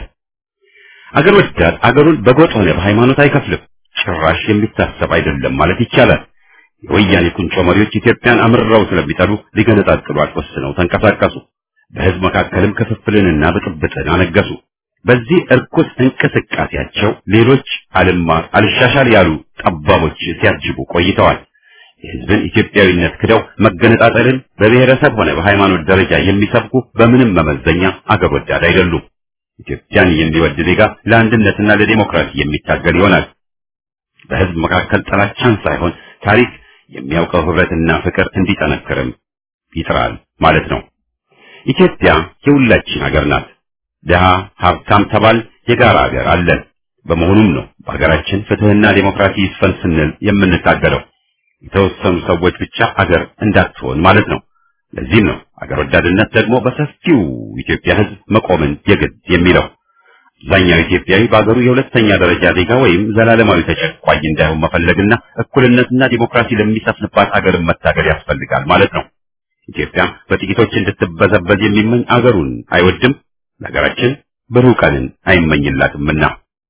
አገር ወዳድ አገሩን በጎጥ ሆነ በሃይማኖት አይከፍልም። ጭራሽ የሚታሰብ አይደለም ማለት ይቻላል። የወያኔ ቁንጮ መሪዎች ኢትዮጵያን አምርረው ስለሚጠሉ ሊገነጣጥሏት ወስነው ተንቀሳቀሱ። በህዝብ መካከልም ክፍፍልንና ብጥብጥን አነገሱ። በዚህ እርኩስ እንቅስቃሴያቸው ሌሎች አልማር አልሻሻል ያሉ ጠባቦች ሲያጅቡ ቆይተዋል። የህዝብን ኢትዮጵያዊነት ክደው መገነጣጠልን በብሔረሰብ ሆነ በሃይማኖት ደረጃ የሚሰብኩ በምንም መመዘኛ አገር ወዳድ አይደሉም። ኢትዮጵያን የሚወድ ዜጋ ለአንድነትና ለዲሞክራሲ የሚታገል ይሆናል። በህዝብ መካከል ጥላቻን ሳይሆን ታሪክ የሚያውቀው ህብረትና ፍቅር እንዲጠነክርም ይጥራል ማለት ነው። ኢትዮጵያ የሁላችን ሀገር ናት። ደሃ ሀብታም ተባል የጋራ ሀገር አለን። በመሆኑም ነው በሀገራችን ፍትህና ዲሞክራሲ ይስፈን ስንል የምንታገለው። የተወሰኑ ሰዎች ብቻ ሀገር እንዳትሆን ማለት ነው። ለዚህም ነው ሀገር ወዳድነት ደግሞ በሰፊው ኢትዮጵያ ህዝብ መቆምን የግድ የሚለው። አብዛኛው ኢትዮጵያዊ በአገሩ የሁለተኛ ደረጃ ዜጋ ወይም ዘላለማዊ ተጨቋኝ እንዳይሆን መፈለግና እኩልነትና ዲሞክራሲ ለሚሰፍንባት ሀገር መታገል ያስፈልጋል ማለት ነው። ኢትዮጵያ በጥቂቶች እንድትበዘበዝ የሚመኝ አገሩን አይወድም፣ ለሀገራችን ብሩህ ቀንን አይመኝላትምና።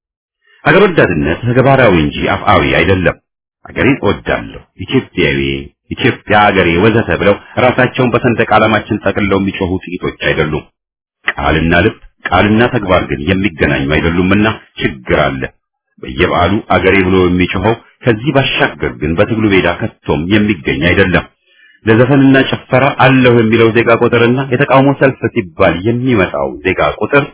ሀገር ወዳድነት ተግባራዊ እንጂ አፍአዊ አይደለም። ሀገሬን እወዳለሁ፣ ኢትዮጵያዊ፣ ኢትዮጵያ ሀገሬ ወዘተ ብለው ራሳቸውን በሰንደቅ ዓላማችን ጠቅልለው የሚጮሁ ጥቂቶች አይደሉም። ቃልና ልብ ቃልና ተግባር ግን የሚገናኙ አይደሉምና ችግር አለ። በየበዓሉ አገሬ ብሎ የሚጮኸው ከዚህ ባሻገር ግን በትግሉ ሜዳ ከቶም የሚገኝ አይደለም። ለዘፈንና ጭፈራ አለሁ የሚለው ዜጋ ቁጥርና የተቃውሞ ሰልፍ ሲባል የሚመጣው ዜጋ ቁጥር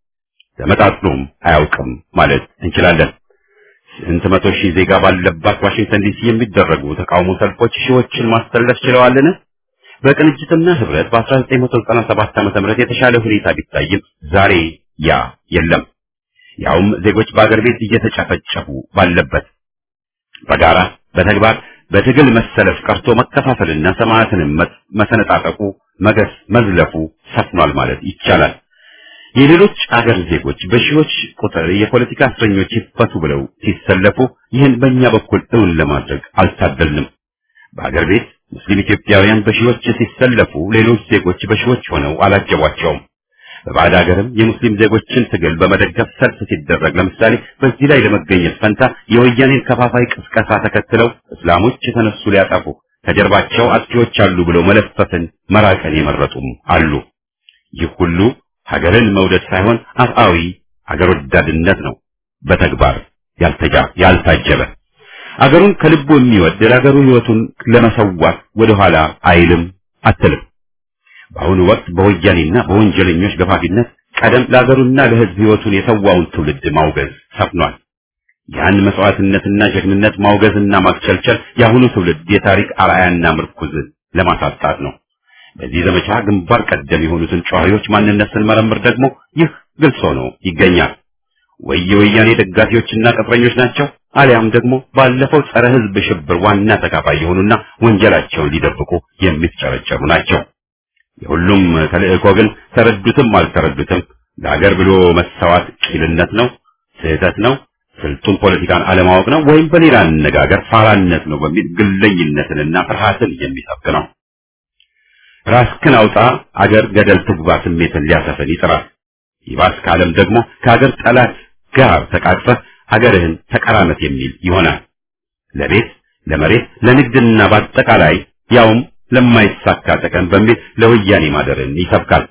ተመጣጥኖም አያውቅም ማለት እንችላለን። ስንት መቶ ሺህ ዜጋ ባለባት ዋሽንግተን ዲሲ የሚደረጉ ተቃውሞ ሰልፎች ሺዎችን ማስተላለፍ ችለዋልን? በቅንጅትና ህብረት በ1997 ዓመተ ምህረት የተሻለ ሁኔታ ቢታይም ዛሬ ያ የለም። ያውም ዜጎች በአገር ቤት እየተጨፈጨፉ ባለበት በጋራ በተግባር በትግል መሰለፍ ቀርቶ መከፋፈልና ሰማዕትንም መሰነጣጠቁ መገስ መዝለፉ ሰፍኗል ማለት ይቻላል። የሌሎች አገር ዜጎች በሺዎች ቁጥር የፖለቲካ እስረኞች ይፈቱ ብለው ሲሰለፉ ይህን በእኛ በኩል እውን ለማድረግ አልታደልንም። በአገር ቤት ሙስሊም ኢትዮጵያውያን በሺዎች ሲሰለፉ ሌሎች ዜጎች በሺዎች ሆነው አላጀቧቸውም። በባዕድ ሀገርም የሙስሊም ዜጎችን ትግል በመደገፍ ሰልፍ ሲደረግ ለምሳሌ በዚህ ላይ ለመገኘት ፈንታ የወያኔን ከፋፋይ ቅስቀሳ ተከትለው እስላሞች የተነሱ ሊያጠፉ ከጀርባቸው አጥቂዎች አሉ ብለው መለፈፍን መራቀን የመረጡም አሉ። ይህ ሁሉ ሀገርን መውደድ ሳይሆን አፍአዊ ሀገር ወዳድነት ነው፣ በተግባር ያልተጃ ያልታጀበ። አገሩን ከልቡ የሚወድ ለሀገሩ ህይወቱን ለመሰዋት ወደ ኋላ አይልም አትልም። በአሁኑ ወቅት በወያኔና በወንጀለኞች ገፋፊነት ቀደም ለሀገሩና ለህዝብ ህይወቱን የሰዋውን ትውልድ ማውገዝ ሰፍኗል። ያን መስዋዕትነትና ጀግንነት ማውገዝና ማስቸልቸል የአሁኑ ትውልድ የታሪክ አርአያና ምርኩዝ ለማሳጣት ነው። በዚህ ዘመቻ ግንባር ቀደም የሆኑትን ጨዋሪዎች ማንነት ስንመረምር ደግሞ ይህ ግልጽ ሆኖ ይገኛል። ወይ የወያኔ ደጋፊዎችና ቅጥረኞች ናቸው፣ አሊያም ደግሞ ባለፈው ጸረ ህዝብ ሽብር ዋና ተካፋይ የሆኑና ወንጀላቸውን ሊደብቁ የሚፍጨረጨሩ ናቸው። የሁሉም ተልእኮ ግን ተረዱትም አልተረዱትም ለሀገር ብሎ መሰዋት ቂልነት ነው፣ ስህተት ነው፣ ስልጡን ፖለቲካን አለማወቅ ነው፣ ወይም በሌላ አነጋገር ፋራነት ነው በሚል ግለኝነትንና ፍርሃትን የሚሰብክ ነው። ራስክን አውጣ አገር ገደል ትግባ ስሜትን ሊያሰፍን ይጥራል። ይባስ ካለም ደግሞ ከሀገር ጠላት ጋር ተቃቅፈህ ሀገርህን ተቀራመት የሚል ይሆናል። ለቤት ለመሬት ለንግድና በአጠቃላይ ያውም ለማይሳካ ጥቅም በሚል ለወያኔ ማደርን ይሰብካል።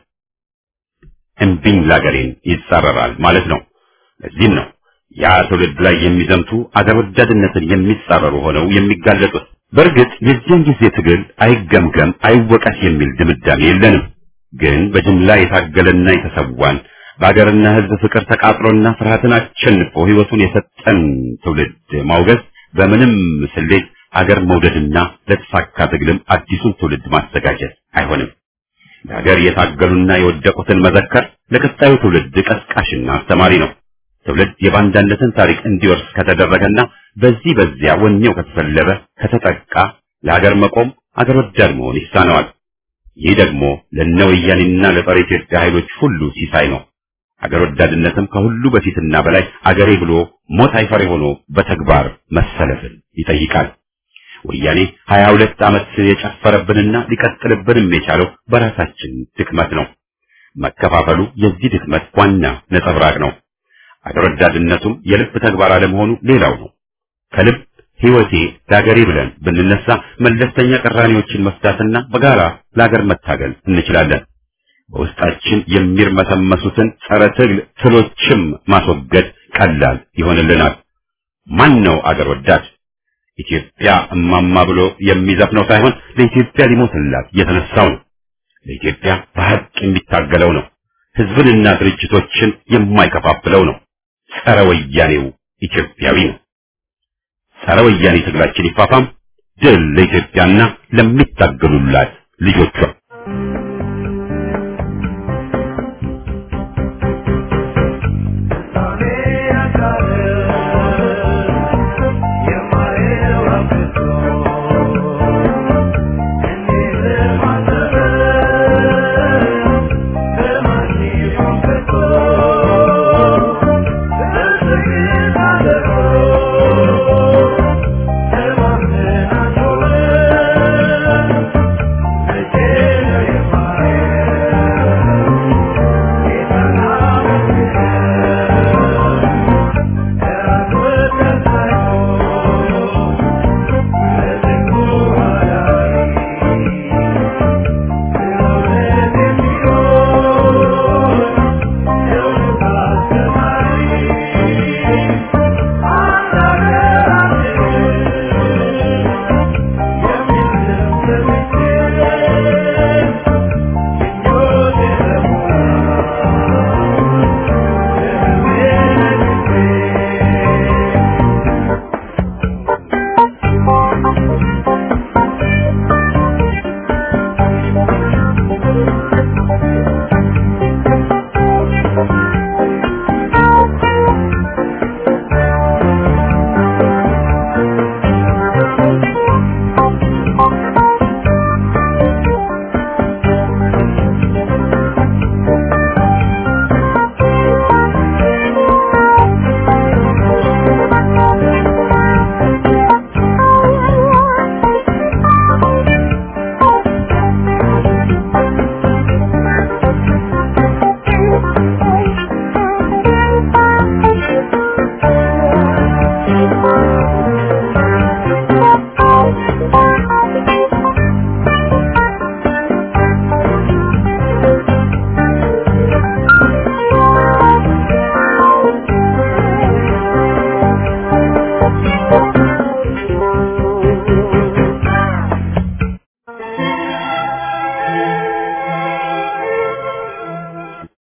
እምቢኝ ለአገሬን ይጻረራል ማለት ነው። ለዚህም ነው ያ ትውልድ ላይ የሚዘምቱ አገር ወዳድነትን የሚጻረሩ ሆነው የሚጋለጡት። በእርግጥ የዚያን ጊዜ ትግል አይገምገም አይወቀስ የሚል ድምዳሜ የለንም። ግን በጅምላ የታገለና የተሰዋን በአገርና ሕዝብ ፍቅር ተቃጥሎና ፍርሃትን አሸንፎ ሕይወቱን የሰጠን ትውልድ ማውገዝ በምንም ስሌት አገር መውደድና ለተሳካ ትግልም አዲሱን ትውልድ ማዘጋጀት አይሆንም። ለሀገር የታገሉና የወደቁትን መዘከር ለቀጣዩ ትውልድ ቀስቃሽና አስተማሪ ነው። ትውልድ የባንዳነትን ታሪክ እንዲወርስ ከተደረገና በዚህ በዚያ ወኔው ከተሰለበ ከተጠቃ ለሀገር መቆም አገር ወዳድ መሆን ይሳነዋል። ይህ ደግሞ ለነወያኔና ለጸረ ኢትዮጵያ ኃይሎች ሁሉ ሲሳይ ነው። አገር ወዳድነትም ከሁሉ በፊትና በላይ አገሬ ብሎ ሞት አይፈሪ ሆኖ በተግባር መሰለፍን ይጠይቃል። ወያኔ ሀያ ሁለት ዓመት የጨፈረብንና ሊቀጥልብንም የቻለው በራሳችን ድክመት ነው። መከፋፈሉ የዚህ ድክመት ዋና ነጸብራቅ ነው። አገር ወዳድነቱም የልብ ተግባር አለመሆኑ ሌላው ነው። ከልብ ሕይወቴ ለአገሬ ብለን ብንነሳ መለስተኛ ቅራኔዎችን መፍታትና በጋራ ለአገር መታገል እንችላለን። በውስጣችን የሚርመሰመሱትን ጸረ ትግል ትሎችም ማስወገድ ቀላል ይሆንልናል። ማን ነው አገር ወዳድ? ኢትዮጵያ እማማ ብሎ የሚዘፍነው ሳይሆን ለኢትዮጵያ ሊሞትላት የተነሳው ነው። ለኢትዮጵያ በሐቅ የሚታገለው ነው። ሕዝብንና ድርጅቶችን የማይከፋፍለው ነው። ጸረ ወያኔው ኢትዮጵያዊ ነው። ጸረ ወያኔ ትግላችን ይፋፋም። ድል ለኢትዮጵያና ለሚታገሉላት ልጆቿ።